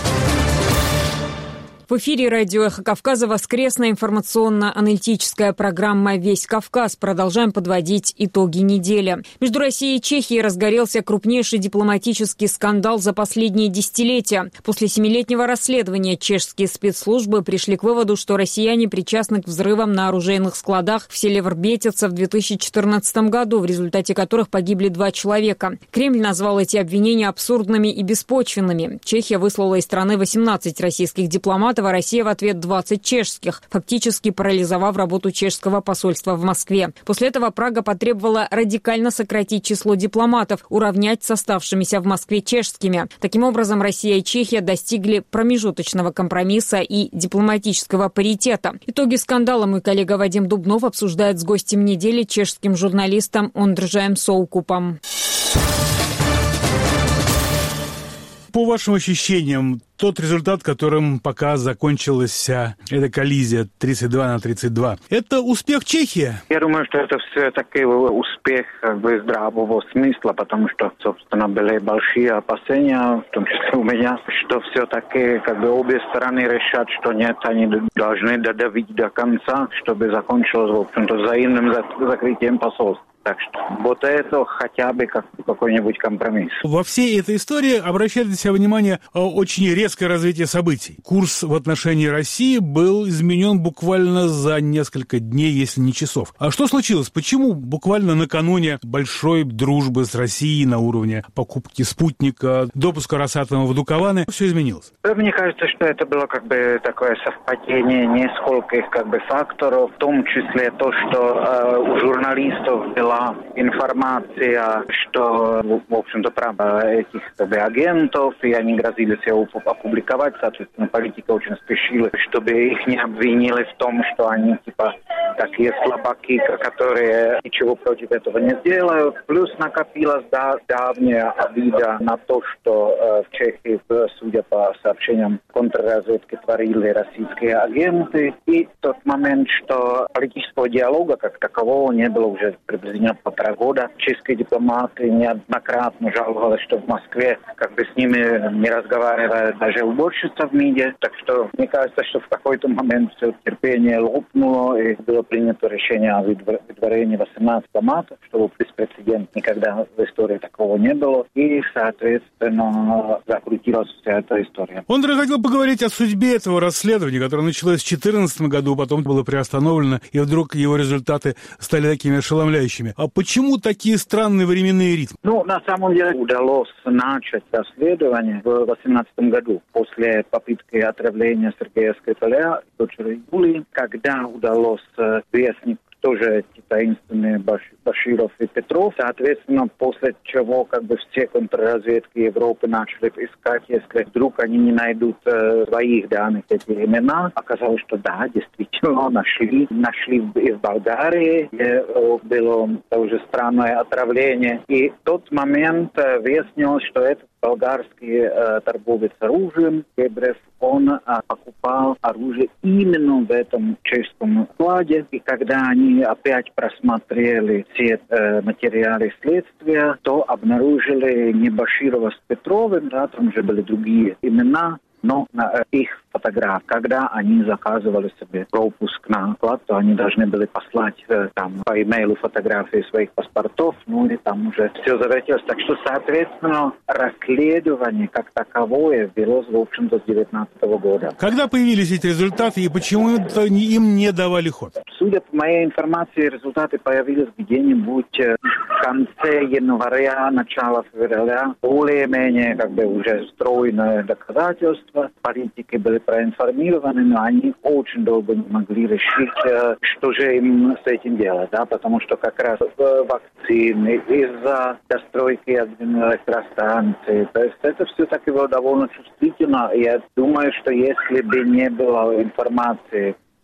S1: В эфире радио «Эхо Кавказа» воскресная информационно-аналитическая программа «Весь Кавказ». Продолжаем подводить итоги недели. Между Россией и Чехией разгорелся крупнейший дипломатический скандал за последние десятилетия. После семилетнего расследования чешские спецслужбы пришли к выводу, что россияне причастны к взрывам на оружейных складах в селе Врбетица в две тысячи четырнадцатом году, в результате которых погибли два человека. Кремль назвал эти обвинения абсурдными и беспочвенными. Чехия выслала из страны восемнадцать российских дипломатов, а Россия в ответ двадцать чешских, фактически парализовав работу чешского посольства в Москве. После этого Прага потребовала радикально сократить число дипломатов, уравнять с оставшимися в Москве чешскими. Таким образом, Россия и Чехия достигли промежуточного компромисса и дипломатического паритета. Итоги скандала мой коллега Вадим Дубнов обсуждает с гостем недели, чешским журналистом Ондржаем Соукупом.
S11: По вашим ощущениям, тот результат, которым пока закончилась эта коллизия тридцать два на тридцать два, это успех Чехии?
S12: Я думаю, что это все-таки успех как бы здравого смысла, потому что, собственно, были большие опасения, в том числе у меня, что все-таки как бы обе стороны решат, что нет, они должны додавить до конца, чтобы закончилось, в общем-то, взаимным закрытием посольства. Так что вот это хотя бы как какой-нибудь компромисс.
S11: Во всей этой истории обращает на себя внимание очень резкое развитие событий. Курс в отношении России был изменен буквально за несколько дней, если не часов. А что случилось? Почему буквально накануне большой дружбы с Россией на уровне покупки спутника, допуска Росатома в Дукованы, все изменилось?
S12: Мне кажется, что это было как бы такое совпадение нескольких как бы факторов, в том числе то, что э, у журналистов была информация, что, в общем-то, право этих как бы, агентов, и они грозились его опубликовать, соответственно, политика очень спешила, чтобы их не обвинили в том, что они, типа, такие слабаки, которые ничего против этого не сделают. Плюс накопилась да, давняя обида на то, что э, в Чехии, судя по сообщениям контрразведки, творили российские агенты. И тот момент, что политического диалога как такового не было уже приблизительно полтора года. Чешские дипломаты неоднократно жаловались, что в Москве как бы с ними не разговаривает даже уборщица в МИДе. Так что мне кажется, что в какой-то момент все терпение лопнуло, и было принято решение о выдворении восемнадцати дипломатов, что беспрецедентно, никогда в истории такого не было. И, соответственно, закрутилась вся эта история.
S11: Он хотел поговорить о судьбе этого расследования, которое началось в две тысячи четырнадцатом году, потом было приостановлено, и вдруг его результаты стали такими ошеломляющими. А почему такие странные временные ритмы?
S12: Ну, на самом деле удалось начать расследование в две тысячи восемнадцатом году после попытки отравления Сергея Скрипаля, дочери Юлии, когда удалось выяснить, кто же эти таинственные Баширов и Петров. Соответственно, после чего как бы все контрразведки Европы начали искать, если вдруг они не найдут э, своих данных, эти имена. Оказалось, что да, действительно нашли. Нашли и в Болгарии, где э, было тоже странное отравление. И в тот момент э, выяснилось, что этот болгарский э, торговец оружием, Гебрев, он э, покупал оружие именно в этом чешском складе. И когда они опять просмотрели все э, материалы следствия, то обнаружили не Баширова с Петровым, да, там уже были другие имена, но на э, их фотограф. Когда они заказывали себе пропуск на склад, то они должны были послать э, там по имейлу фотографии своих паспортов, ну и там уже все завертелось. Так что, соответственно, расследование как таковое велось, в общем-то, с две тысячи девятнадцатого года.
S11: Когда появились эти результаты и почему им не давали ход?
S12: Судя по моей информации, результаты появились где-нибудь в конце января, начало февраля. Более-менее как бы уже стройное доказательство. Политики были проинформированы, но они очень долго не могли решить, что же им с этим делать, да, потому что как раз вакцины, из-за достройки электростанций, то есть это все-таки было довольно чувствительно. Я думаю, что если бы не было информации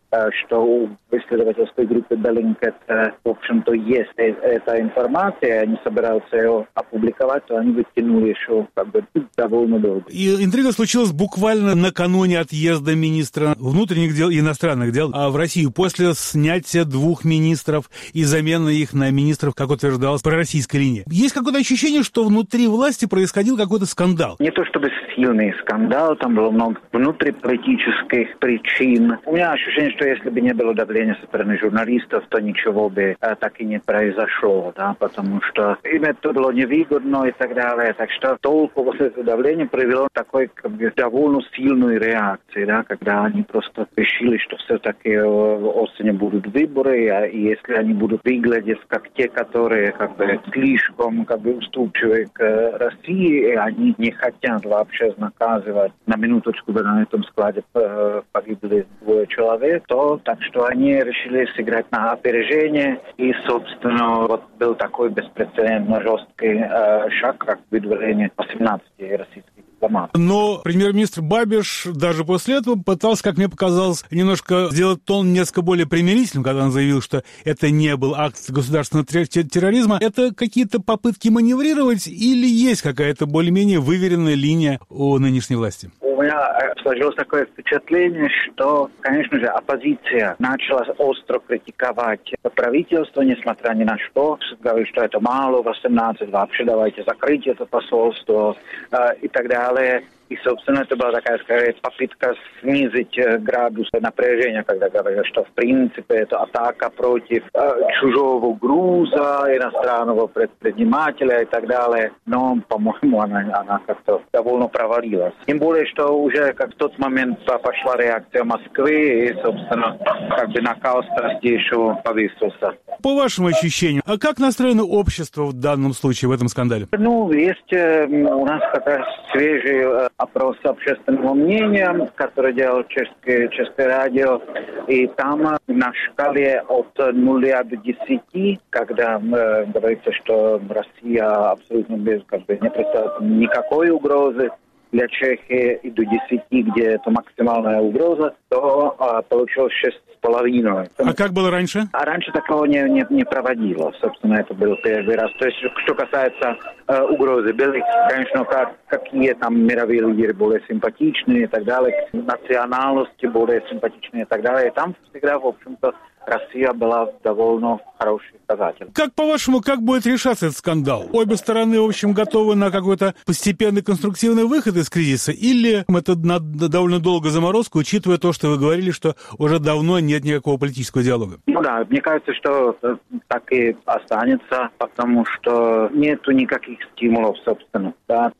S12: что у исследовательской группы Bellingcat, в общем-то, есть эта информация, они собираются ее опубликовать, то они вытянули еще как бы довольно долго.
S11: И интрига случилась буквально накануне отъезда министра внутренних дел и иностранных дел в Россию, после снятия двух министров и замены их на министров, как утверждалось, по российской линии. Есть какое-то ощущение, что внутри власти происходил какой-то скандал?
S12: Не то чтобы сильный скандал, там было много внутриполитических причин. У меня ощущение, что если бы не было давления со стороны журналистов, то ничего бы а, так и не произошло, да, потому что им это было невыгодно и так далее. Так что толку вот это давление привело к такой как бы, довольно сильной реакции, да, когда они просто решили, что все-таки осенью будут выборы, а если они будут выглядеть как те, которые как бы слишком как бы уступчивы к России, и они не хотят вообще наказывать. На минуточку на этом складе погибли двое человек, то так что они решили сыграть на опережение, и, собственно, вот был такой беспрецедентно жесткий э, шаг, как выдворение восемнадцати российских дипломатов.
S11: Но премьер-министр Бабиш даже после этого пытался, как мне показалось, немножко сделать тон несколько более примирительным, когда он заявил, что это не был акт государственного терроризма. Это какие-то попытки маневрировать или есть какая-то более-менее выверенная линия у нынешней власти?
S12: У меня сложилось такое впечатление, что, конечно же, оппозиция начала остро критиковать правительство, несмотря ни на что. Говорит, что это мало, восемнадцать, вообще давайте закрыть это посольство э, и так далее. И, собственно, это была такая, скорее, попытка снизить градус напряжения, когда говорят, что, в принципе, это атака против э, чужого груза, иностранного предпринимателя и так далее. Но, по-моему, она, она как-то довольно провалилась. Тем более, что уже как в тот момент пошла реакция Москвы, и, собственно, как бы накал страсти еще повысился.
S11: По вашим ощущениям, а как настроено общество в данном случае, в этом скандале?
S12: Ну, есть э, у нас как раз свежий э, опрос общественного мнения, который делал чешское, чешское радио, и там на шкале от нуля до десяти, когда э, говорится, что Россия абсолютно без, как бы, не представляет никакой угрозы для Чехии, и до десяти, где это максимальная угроза, то а, получилось шесть с половиной.
S11: А как было раньше?
S12: А раньше такого не, не, не проводилось. Собственно, это был первый раз. То есть, что касается э, угрозы, были, конечно, как, какие там мировые лидеры более симпатичные и так далее, национальности более симпатичные и так далее. И там всегда, в общем-то, Россия была довольно хороший показатель.
S11: Как, по-вашему, как будет решаться этот скандал? Обе стороны, в общем, готовы на какой-то постепенный конструктивный выход из кризиса? Или это на довольно долгую заморозку, учитывая то, что вы говорили, что уже давно нет никакого политического диалога?
S12: Ну да, мне кажется, что так и останется, потому что нету никаких стимулов, собственно. Да?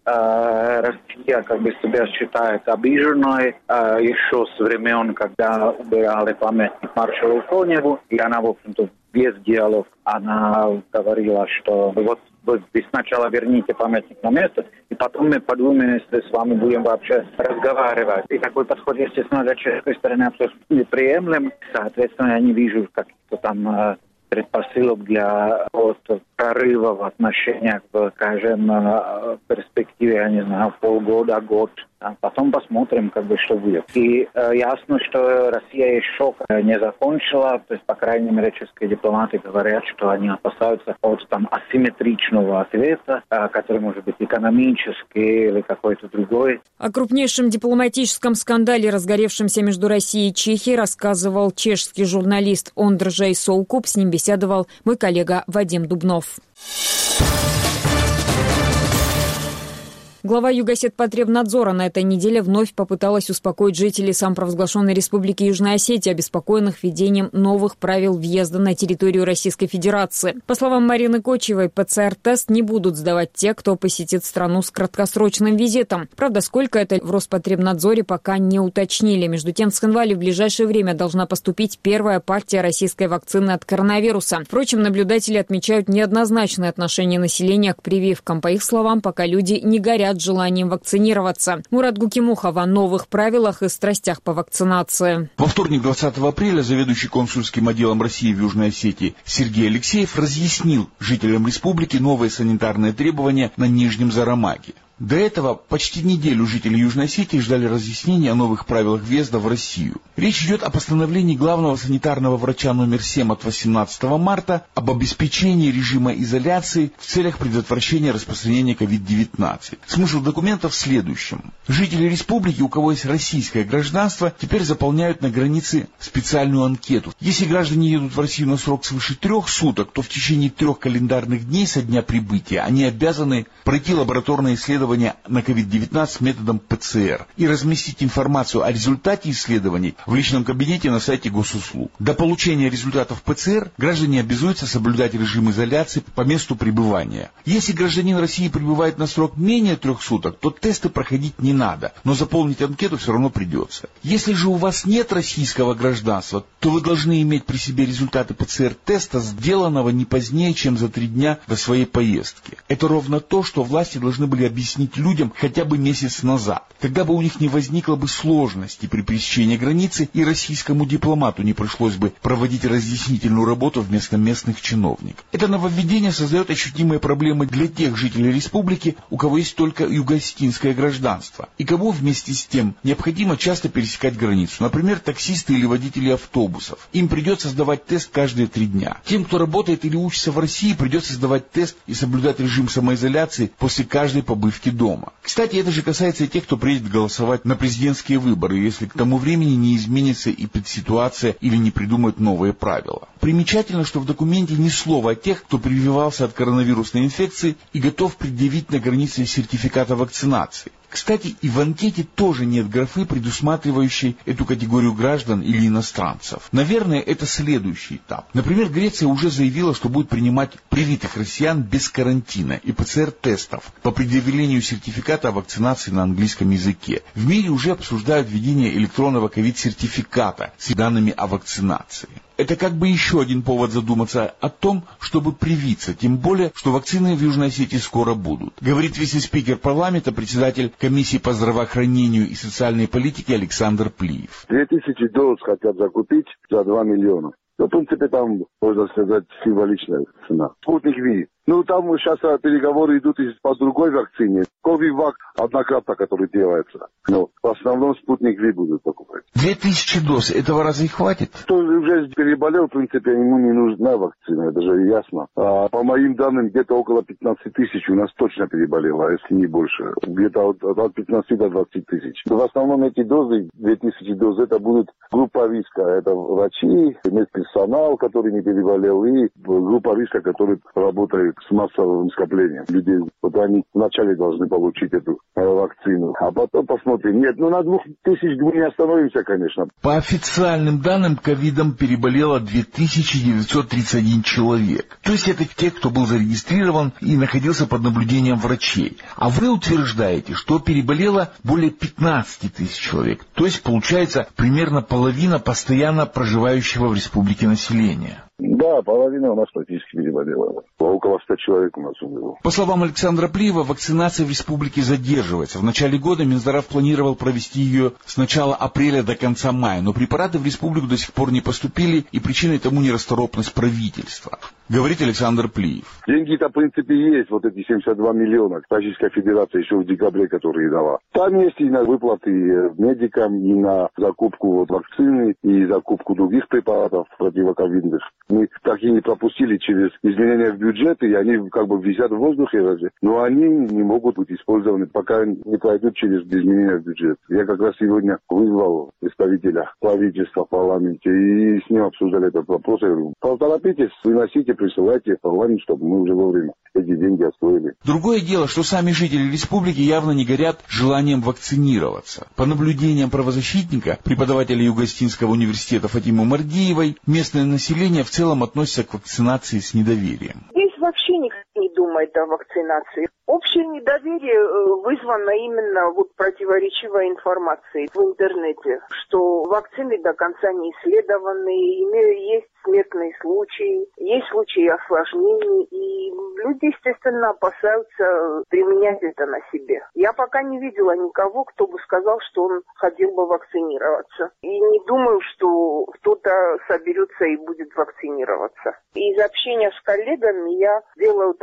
S12: А Россия как бы себя считает обиженной а еще с времен, когда убирали памятник маршалу Коневу, и она, в общем-то, без диалога, она говорила, что вот вы сначала верните памятник на место, и потом мы подумаем, если с вами будем вообще разговаривать. И такой подход, естественно, для чешской стороны абсолютно неприемлем. Соответственно, я не вижу каких-то там предпосылок для вот, прорыва в отношениях, в, скажем, в перспективе, я не знаю, полгода, год. А потом посмотрим, как бы, что будет. И э, ясно, что Россия еще не закончила, то есть, по крайней мере, чешские дипломаты говорят, что они опасаются от там асимметричного ответа, э, который может быть экономический или какой-то другой.
S1: О крупнейшем дипломатическом скандале, разгоревшемся между Россией и Чехией, рассказывал чешский журналист Ондржей Соукуп. С ним беседовал мой коллега Вадим Дубнов. Глава Югосетпотребнадзора на этой неделе вновь попыталась успокоить жителей самопровозглашенной Республики Южная Осетия, обеспокоенных введением новых правил въезда на территорию Российской Федерации. По словам Марины Кочевой, ПЦР-тест не будут сдавать те, кто посетит страну с краткосрочным визитом. Правда, сколько это в Роспотребнадзоре пока не уточнили. Между тем, в Цхинвале в ближайшее время должна поступить первая партия российской вакцины от коронавируса. Впрочем, наблюдатели отмечают неоднозначное отношение населения к прививкам. По их словам, пока люди не горят желанием вакцинироваться. Мурат Гукимухов о новых правилах и страстях по вакцинации.
S13: Во вторник, двадцатого апреля, заведующий консульским отделом России в Южной Осетии Сергей Алексеев разъяснил жителям республики новые санитарные требования на Нижнем Зарамаге. До этого почти неделю жители Южной Осетии ждали разъяснений о новых правилах въезда в Россию. Речь идет о постановлении главного санитарного врача номер семь от восемнадцатого марта об обеспечении режима изоляции в целях предотвращения распространения ковид девятнадцать. Смысл документа в следующем. Жители республики, у кого есть российское гражданство, теперь заполняют на границе специальную анкету. Если граждане едут в Россию на срок свыше трех суток, то в течение трех календарных дней со дня прибытия они обязаны пройти лабораторное исследование на ковид девятнадцать методом пэ цэ эр и разместить информацию о результате исследований в личном кабинете на сайте госуслуг. До получения результатов пэ цэ эр граждане обязуются соблюдать режим изоляции по месту пребывания. Если гражданин России пребывает на срок менее трех суток, то тесты проходить не надо, но заполнить анкету все равно придется. Если же у вас нет российского гражданства, то вы должны иметь при себе результаты пэ цэ эр-теста, сделанного не позднее, чем за три дня до своей поездки. Это ровно то, что власти должны были объяснить людям хотя бы месяц назад. Тогда бы у них не возникло бы сложности при пересечении границы, и российскому дипломату не пришлось бы проводить разъяснительную работу вместо местных чиновников. Это нововведение создает ощутимые проблемы для тех жителей республики, у кого есть только юго-осетинское гражданство, и кому вместе с тем необходимо часто пересекать границу. Например, таксисты или водители автобусов. Им придется сдавать тест каждые три дня. Тем, кто работает или учится в России, придется сдавать тест и соблюдать режим самоизоляции после каждой побывки дома. Кстати, это же касается и тех, кто приедет голосовать на президентские выборы, если к тому времени не изменится и предситуация или не придумают новые правила. Примечательно, что в документе ни слова о тех, кто прививался от коронавирусной инфекции и готов предъявить на границе сертификат о вакцинации. Кстати, и в анкете тоже нет графы, предусматривающей эту категорию граждан или иностранцев. Наверное, это следующий этап. Например, Греция уже заявила, что будет принимать привитых россиян без карантина и пэ цэ эр-тестов по предъявлению сертификата о вакцинации на английском языке. В мире уже обсуждают введение электронного ковид-сертификата с данными о вакцинации. Это как бы еще один повод задуматься о том, чтобы привиться, тем более, что вакцины в Южной Осетии скоро будут. Говорит вице-спикер парламента, председатель комиссии по здравоохранению и социальной политике Александр Плиев.
S14: Две тысячи доз хотят закупить за два миллиона. Ну, в принципе, там, можно сказать, символичная цена. Спутник Ви. Ну, там сейчас переговоры идут и по другой вакцине. Ковивак однократно, который делается. Но в основном Спутник Ви будут покупать.
S13: Две тысячи доз, этого разве хватит?
S14: Кто уже переболел, в принципе, ему не нужна вакцина, это же ясно. А по моим данным, где-то около пятнадцать тысяч у нас точно переболело, если не больше. Где-то от, от пятнадцати до двадцати тысяч. В основном эти дозы, две тысячи доз, это будут группа риска. Это врачи, медперсонал, который не переболел, и группа риска, который работает с массовым скоплением людей. Вот они вначале должны получить эту э, вакцину, а потом посмотрим. Нет, ну на двух тысяч мы не остановимся, конечно.
S13: По официальным данным, ковидом переболело две тысячи девятьсот тридцать один человек. То есть это те, кто был зарегистрирован и находился под наблюдением врачей. А вы утверждаете, что переболело более пятнадцати тысяч человек. То есть получается примерно половина постоянно проживающего в республике населения.
S14: Да, половина у нас практически переболела. Около ста человек у нас умерло.
S13: По словам Александра Плиева, вакцинация в республике задерживается. В начале года Минздрав планировал провести ее с начала апреля до конца мая, но препараты в республику до сих пор не поступили, и причиной тому нерасторопность правительства. Говорит Александр Плиев.
S14: Деньги-то, в принципе, есть, вот эти семьдесят два миллиона. Российская Федерация еще в декабре, которые дала. Там есть и на выплаты медикам, и на закупку вот, вакцины, и закупку других препаратов противоковидных. Мы так и не пропустили через изменения в бюджет, и они как бы висят в воздухе разве. Но они не могут быть использованы, пока не пройдут через изменения в бюджет. Я как раз сегодня вызвал представителя правительства в парламенте, и с ним обсуждали этот вопрос. Я говорю, поторопитесь, выносите, присылайте в парламент, чтобы мы уже вовремя эти деньги освоили.
S13: Другое дело, что сами жители республики явно не горят желанием вакцинироваться. По наблюдениям правозащитника, преподавателя Юго-Осетинского университета Фатимы Мардиевой, местное население в целом относится к вакцинации с недоверием.
S15: Здесь вообще никто не думает о вакцинации. Общее недоверие вызвано именно вот противоречивой информацией в интернете, что вакцины до конца не исследованы, есть смертные случаи, есть случаи осложнений, и люди, естественно, опасаются применять это на себе. Я пока не видела никого, кто бы сказал, что он хотел бы вакцинироваться. И не думаю, что кто-то соберется и будет вакцинироваться. Из общения с коллегами я делаю так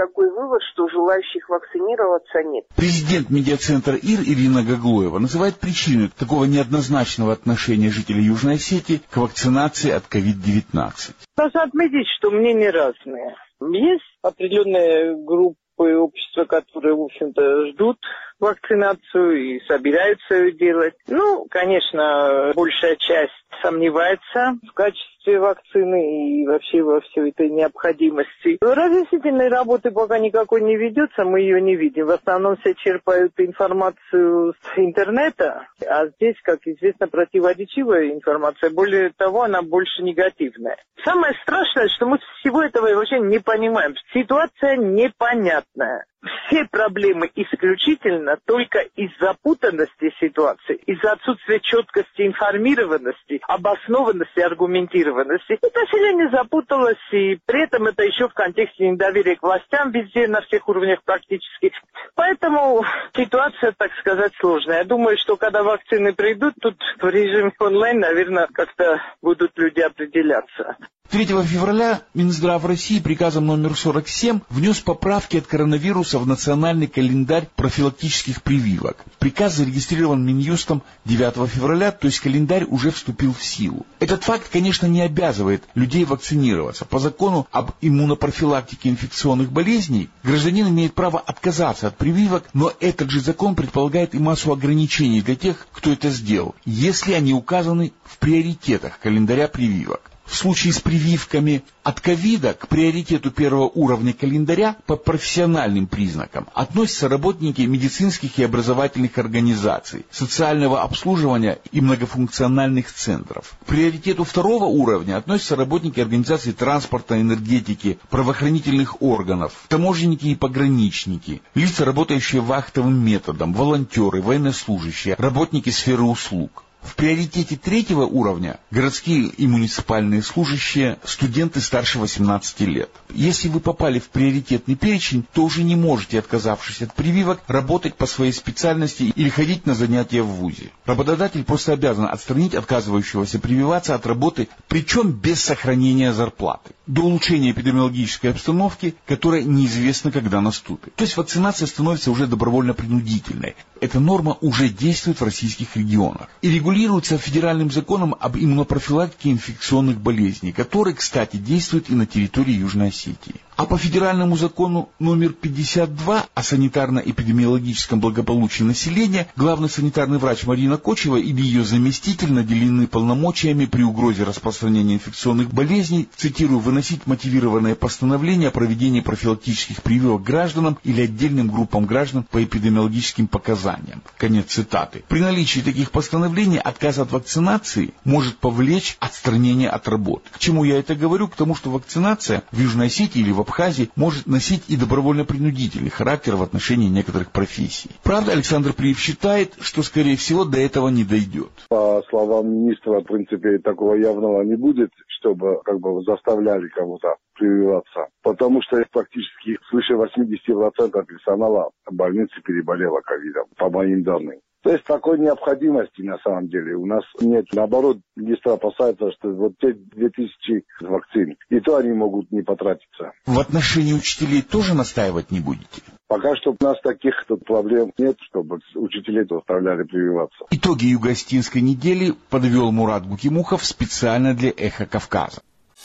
S15: такой вывод, что желающих вакцинироваться нет.
S13: Президент медиацентра ИР Ирина Гаглоева называет причиной такого неоднозначного отношения жителей Южной Осетии к вакцинации от ковид девятнадцать.
S16: Нужно отметить, что мнения разные. Есть определенная группа общества, которые, в общем-то, ждут вакцинацию и собираются ее делать. Ну, конечно, большая часть сомневается в качестве вакцины и вообще во всей этой необходимости. Разъяснительной работы пока никакой не ведется, мы ее не видим. В основном все черпают информацию с интернета, а здесь, как известно, противоречивая информация. Более того, она больше негативная. Самое страшное, что мы всего этого вообще не понимаем. Ситуация непонятная. Все проблемы исключительно только из запутанности ситуации, из-за отсутствия четкости информированности, обоснованности, аргументированности. И население запуталось, и при этом это еще в контексте недоверия к властям везде, на всех уровнях практически. Поэтому ситуация, так сказать, сложная. Я думаю, что когда вакцины придут, тут в режиме онлайн, наверное, как-то будут люди определяться.
S13: третьего февраля Минздрав России приказом номер сорок семь внес поправки от коронавируса в национальный календарь профилактических прививок. Приказ зарегистрирован Минюстом девятого февраля, то есть календарь уже вступил в силу. Этот факт, конечно, не обязывает людей вакцинироваться. По закону об иммунопрофилактике инфекционных болезней гражданин имеет право отказаться от прививок, но этот же закон предполагает и массу ограничений для тех, кто это сделал, если они указаны в приоритетах календаря прививок. В случае с прививками от ковида к приоритету первого уровня календаря по профессиональным признакам относятся работники медицинских и образовательных организаций, социального обслуживания и многофункциональных центров. К приоритету второго уровня относятся работники организаций транспорта, энергетики, правоохранительных органов, таможенники и пограничники, лица, работающие вахтовым методом, волонтеры, военнослужащие, работники сферы услуг. В приоритете третьего уровня городские и муниципальные служащие, студенты старше восемнадцати лет. Если вы попали в приоритетный перечень, то уже не можете, отказавшись от прививок, работать по своей специальности или ходить на занятия в вузе. Работодатель просто обязан отстранить отказывающегося прививаться от работы, причем без сохранения зарплаты, до улучшения эпидемиологической обстановки, которая неизвестно, когда наступит. То есть вакцинация становится уже добровольно-принудительной. Эта норма уже действует в российских регионах и регулируется федеральным законом об иммунопрофилактике инфекционных болезней, который, кстати, действует и на территории Южной Осетии. А по федеральному закону номер пятьдесят два о санитарно-эпидемиологическом благополучии населения главный санитарный врач Марина Кочева или ее заместитель наделены полномочиями при угрозе распространения инфекционных болезней, цитирую, выносить мотивированное постановление о проведении профилактических прививок гражданам или отдельным группам граждан по эпидемиологическим показаниям. Конец цитаты. При наличии таких постановлений отказ от вакцинации может повлечь отстранение от работы. К чему я это говорю? К тому, что вакцинация в Южной Осетии или в Абхазии может носить и добровольно-принудительный характер в отношении некоторых профессий. Правда, Александр Приев считает, что, скорее всего, до этого не дойдет.
S14: По словам министра, в принципе, такого явного не будет, чтобы как бы заставляли кого-то прививаться. Потому что практически свыше восемьдесят процентов персонала больницы переболело ковидом, по моим данным. То есть такой необходимости на самом деле у нас нет. Наоборот, министр опасается, что вот те две тысячи вакцин, и то они могут не потратиться.
S13: В отношении учителей тоже настаивать не будете?
S14: Пока что у нас таких тут проблем нет, чтобы учителей-то оставляли прививаться.
S13: Итоги юго-осетинской недели подвел Мурат Гукимухов специально для «Эхо Кавказа».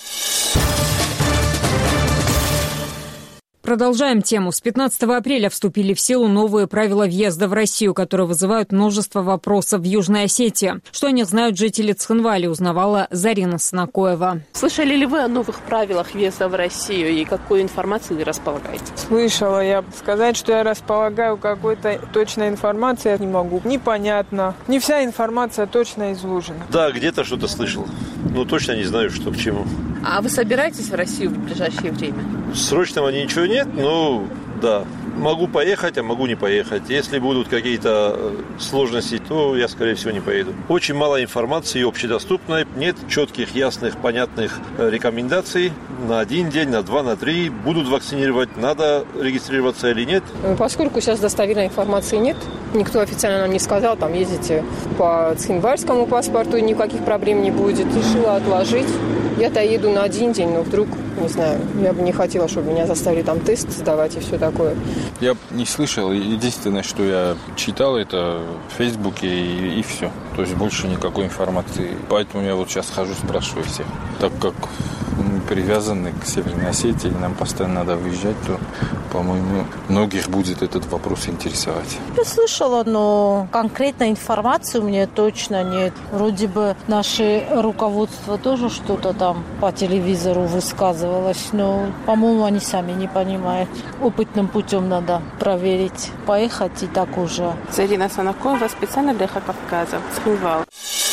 S1: Продолжаем тему. С пятнадцатого апреля вступили в силу новые правила въезда в Россию, которые вызывают множество вопросов в Южной Осетии. Что о них знают жители Цхинвали, узнавала Зарина Снакоева.
S17: Слышали ли вы о новых правилах въезда в Россию и какой информацией вы располагаете?
S18: Слышала. Я сказать, что я располагаю какой-то точной информацией, не могу. Непонятно. Не вся информация точно изложена.
S19: Да, где-то что-то слышал. Но точно не знаю, что к чему.
S17: А вы собираетесь в Россию в ближайшее время?
S19: Срочного ничего нет, но да, Могу поехать, а могу не поехать. Если будут какие-то сложности, то я, скорее всего, не поеду. Очень мало информации общедоступной, нет четких, ясных, понятных рекомендаций. На один день, на два, на три будут вакцинировать, надо регистрироваться или нет.
S20: Поскольку сейчас достоверной информации нет, никто официально нам не сказал, там ездите по цхинвальскому паспорту, никаких проблем не будет. Решила отложить. Я-то еду на один день, но вдруг, не знаю, я бы не хотела, чтобы меня заставили там тест сдавать и все такое.
S21: Я не слышал. Единственное, что я читал, это в Фейсбуке и, и все. То есть больше никакой информации. Поэтому я вот сейчас хожу, спрашиваю всех. Так как мы привязаны к Северной Осетии, и нам постоянно надо выезжать, то, по-моему, многих будет этот вопрос интересовать.
S22: Я слышала, но конкретной информации у меня точно нет. Вроде бы наше руководство тоже что-то там по телевизору высказывалось, но, по-моему, они сами не понимают. Опытным путем надо проверить, поехать и так уже.
S17: Зарина Санакова, специально для Кавказа. Цхинвал.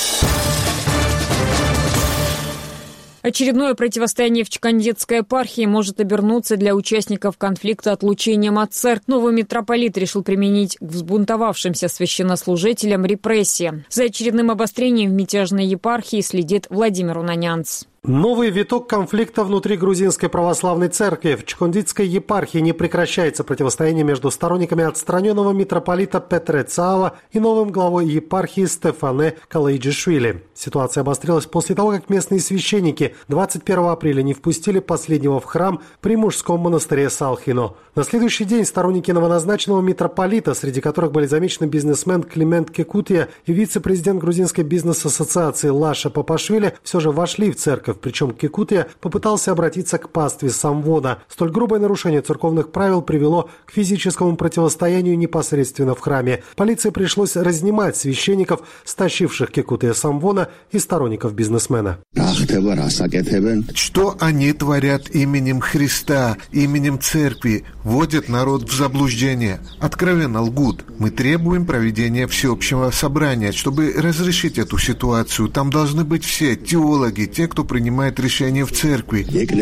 S1: Очередное противостояние в Чхондитской епархии может обернуться для участников конфликта отлучением от церкви. Новый митрополит решил применить к взбунтовавшимся священнослужителям репрессии. За очередным обострением в мятежной епархии следит Владимир Унанянц.
S23: Новый виток конфликта внутри грузинской православной церкви. В Чхондитской епархии не прекращается противостояние между сторонниками отстраненного митрополита Петре Цаава и новым главой епархии Стефане Калайджишвили. Ситуация обострилась после того, как местные священники двадцать первого апреля не впустили последнего в храм при мужском монастыре Салхино. На следующий день сторонники новоназначенного митрополита, среди которых были замечены бизнесмен Климент Кекутия и вице-президент грузинской бизнес-ассоциации Лаша Папашвили, все же вошли в церковь. Причем Кекутия попытался обратиться к пастве Самвона. Столь грубое нарушение церковных правил привело к физическому противостоянию непосредственно в храме. Полиции пришлось разнимать священников, стащивших Кекутия Самвона, и сторонников бизнесмена.
S24: Что они творят именем Христа, именем церкви? Вводят народ в заблуждение. Откровенно лгут. Мы требуем проведения всеобщего собрания, чтобы разрешить эту ситуацию. Там должны быть все теологи, те, кто принимает решения в церкви.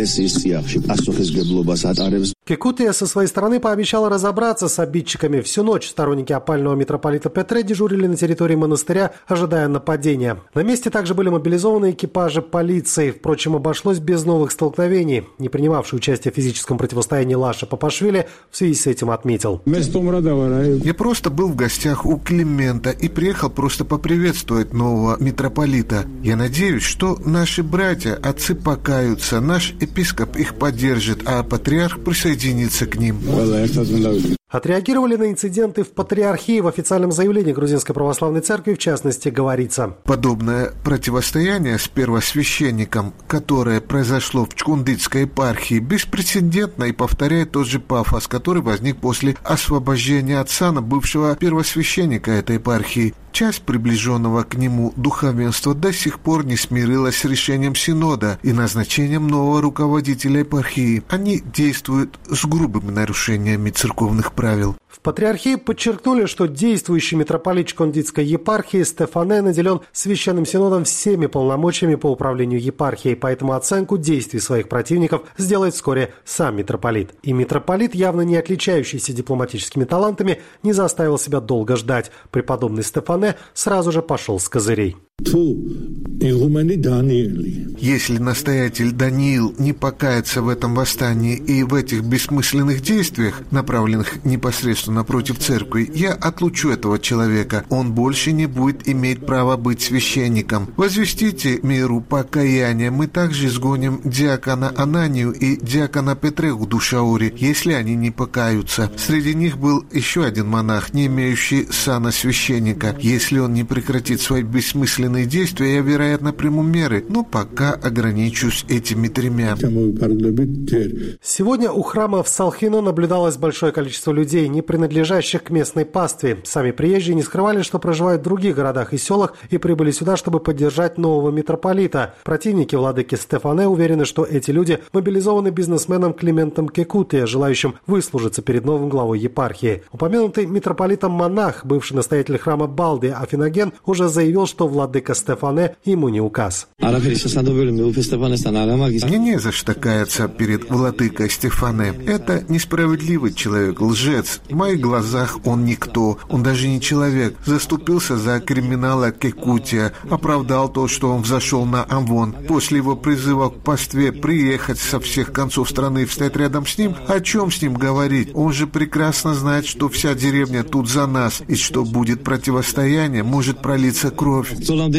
S23: Кекутия со своей стороны пообещала разобраться с обидчиками. Всю ночь сторонники опального митрополита Петре дежурили на территории монастыря, ожидая нападения. На месте также были мобилизованы экипажи полиции. Впрочем, обошлось без новых столкновений. Не принимавший участие в физическом противостоянии Лаша Папашвили в связи с этим отметил.
S24: Я просто был в гостях у Климента и приехал просто поприветствовать нового митрополита. Я надеюсь, что наши братья, отцы покаются, наш епископ их поддержит, а патриарх присоединится к ним.
S23: Отреагировали на инциденты в Патриархии. В официальном заявлении Грузинской Православной Церкви, в частности, говорится:
S24: подобное противостояние с первосвященником, которое произошло в Чхондитской епархии, беспрецедентно и повторяет тот же пафос, который возник после освобождения от сана бывшего первосвященника этой епархии. Часть приближенного к нему духовенства до сих пор не смирилась с решением Синода и назначением нового руководителя епархии. Они действуют с грубыми нарушениями церковных правил.
S23: В Патриархии подчеркнули, что действующий митрополит Чхондитской епархии Стефане наделен священным синодом всеми полномочиями по управлению епархией, поэтому оценку действий своих противников сделает вскоре сам митрополит. И митрополит, явно не отличающийся дипломатическими талантами, не заставил себя долго ждать. Преподобный Стефане сразу же пошел с козырей.
S24: Если настоятель Даниил не покается в этом восстании и в этих бессмысленных действиях, направленных непосредственно против церкви, я отлучу этого человека. Он больше не будет иметь права быть священником. Возвестите миру покаяние. Мы также изгоним диакона Ананию и диакона Петрегу Душаури, если они не покаются. Среди них был еще один монах, не имеющий сана священника. Если он не прекратит свои бессмысленные действия, я, вероятно, приму меры, но пока ограничусь этими тремя.
S23: Сегодня у храма в Салхино наблюдалось большое количество людей, не принадлежащих к местной пастве. Сами приезжие не скрывали, что проживают в других городах и селах, и прибыли сюда, чтобы поддержать нового митрополита. Противники владыки Стефане уверены, что эти люди мобилизованы бизнесменом Климентом Кекутия, желающим выслужиться перед новым главой епархии. Упомянутый митрополитом монах, бывший настоятель храма Балди Афиноген, уже заявил, что владыка Стефане им ему не указ.
S24: Мне не за что каяться перед владыкой Стефане. Это несправедливый человек, лжец. В моих глазах он никто, он даже не человек. Заступился за криминала Якутия, оправдал то, что он взошел на Амвон. После его призыва к пастве приехать со всех концов страны и встать рядом с ним, о чем с ним говорить? Он же прекрасно знает, что вся деревня тут за нас, и что будет противостояние, может пролиться кровь.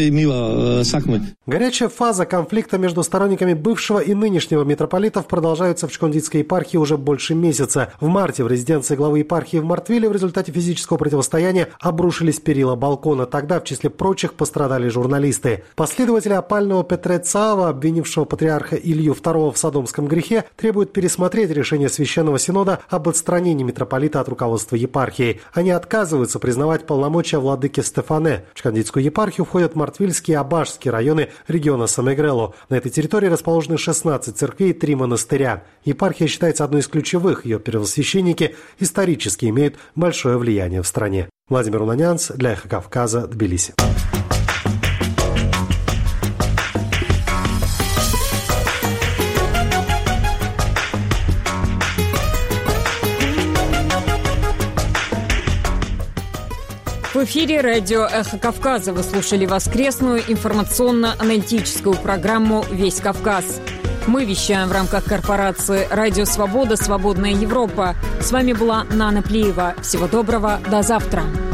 S23: Горячая фаза конфликта между сторонниками бывшего и нынешнего митрополитов продолжается в Чкондитской епархии уже больше месяца. В марте в резиденции главы епархии в Мартвиле в результате физического противостояния обрушились перила балкона. Тогда, в числе прочих, пострадали журналисты. Последователи опального Петре Цаава, обвинившего патриарха Илью второго в содомском грехе, требуют пересмотреть решение Священного Синода об отстранении митрополита от руководства епархией. Они отказываются признавать полномочия владыки Стефане. В Чкондитскую епархию входят Мартвильские и Абашские районы региона Самегрело. На этой территории расположены шестнадцать церквей и три монастыря. Епархия считается одной из ключевых. Ее первосвященники исторически имеют большое влияние в стране. Владимир Унанянц для Эхо Кавказа, Тбилиси.
S1: В эфире радио «Эхо Кавказа». Вы слушали воскресную информационно-аналитическую программу «Весь Кавказ». Мы вещаем в рамках корпорации «Радио Свобода. Свободная Европа». С вами была Нана Плиева. Всего доброго. До завтра.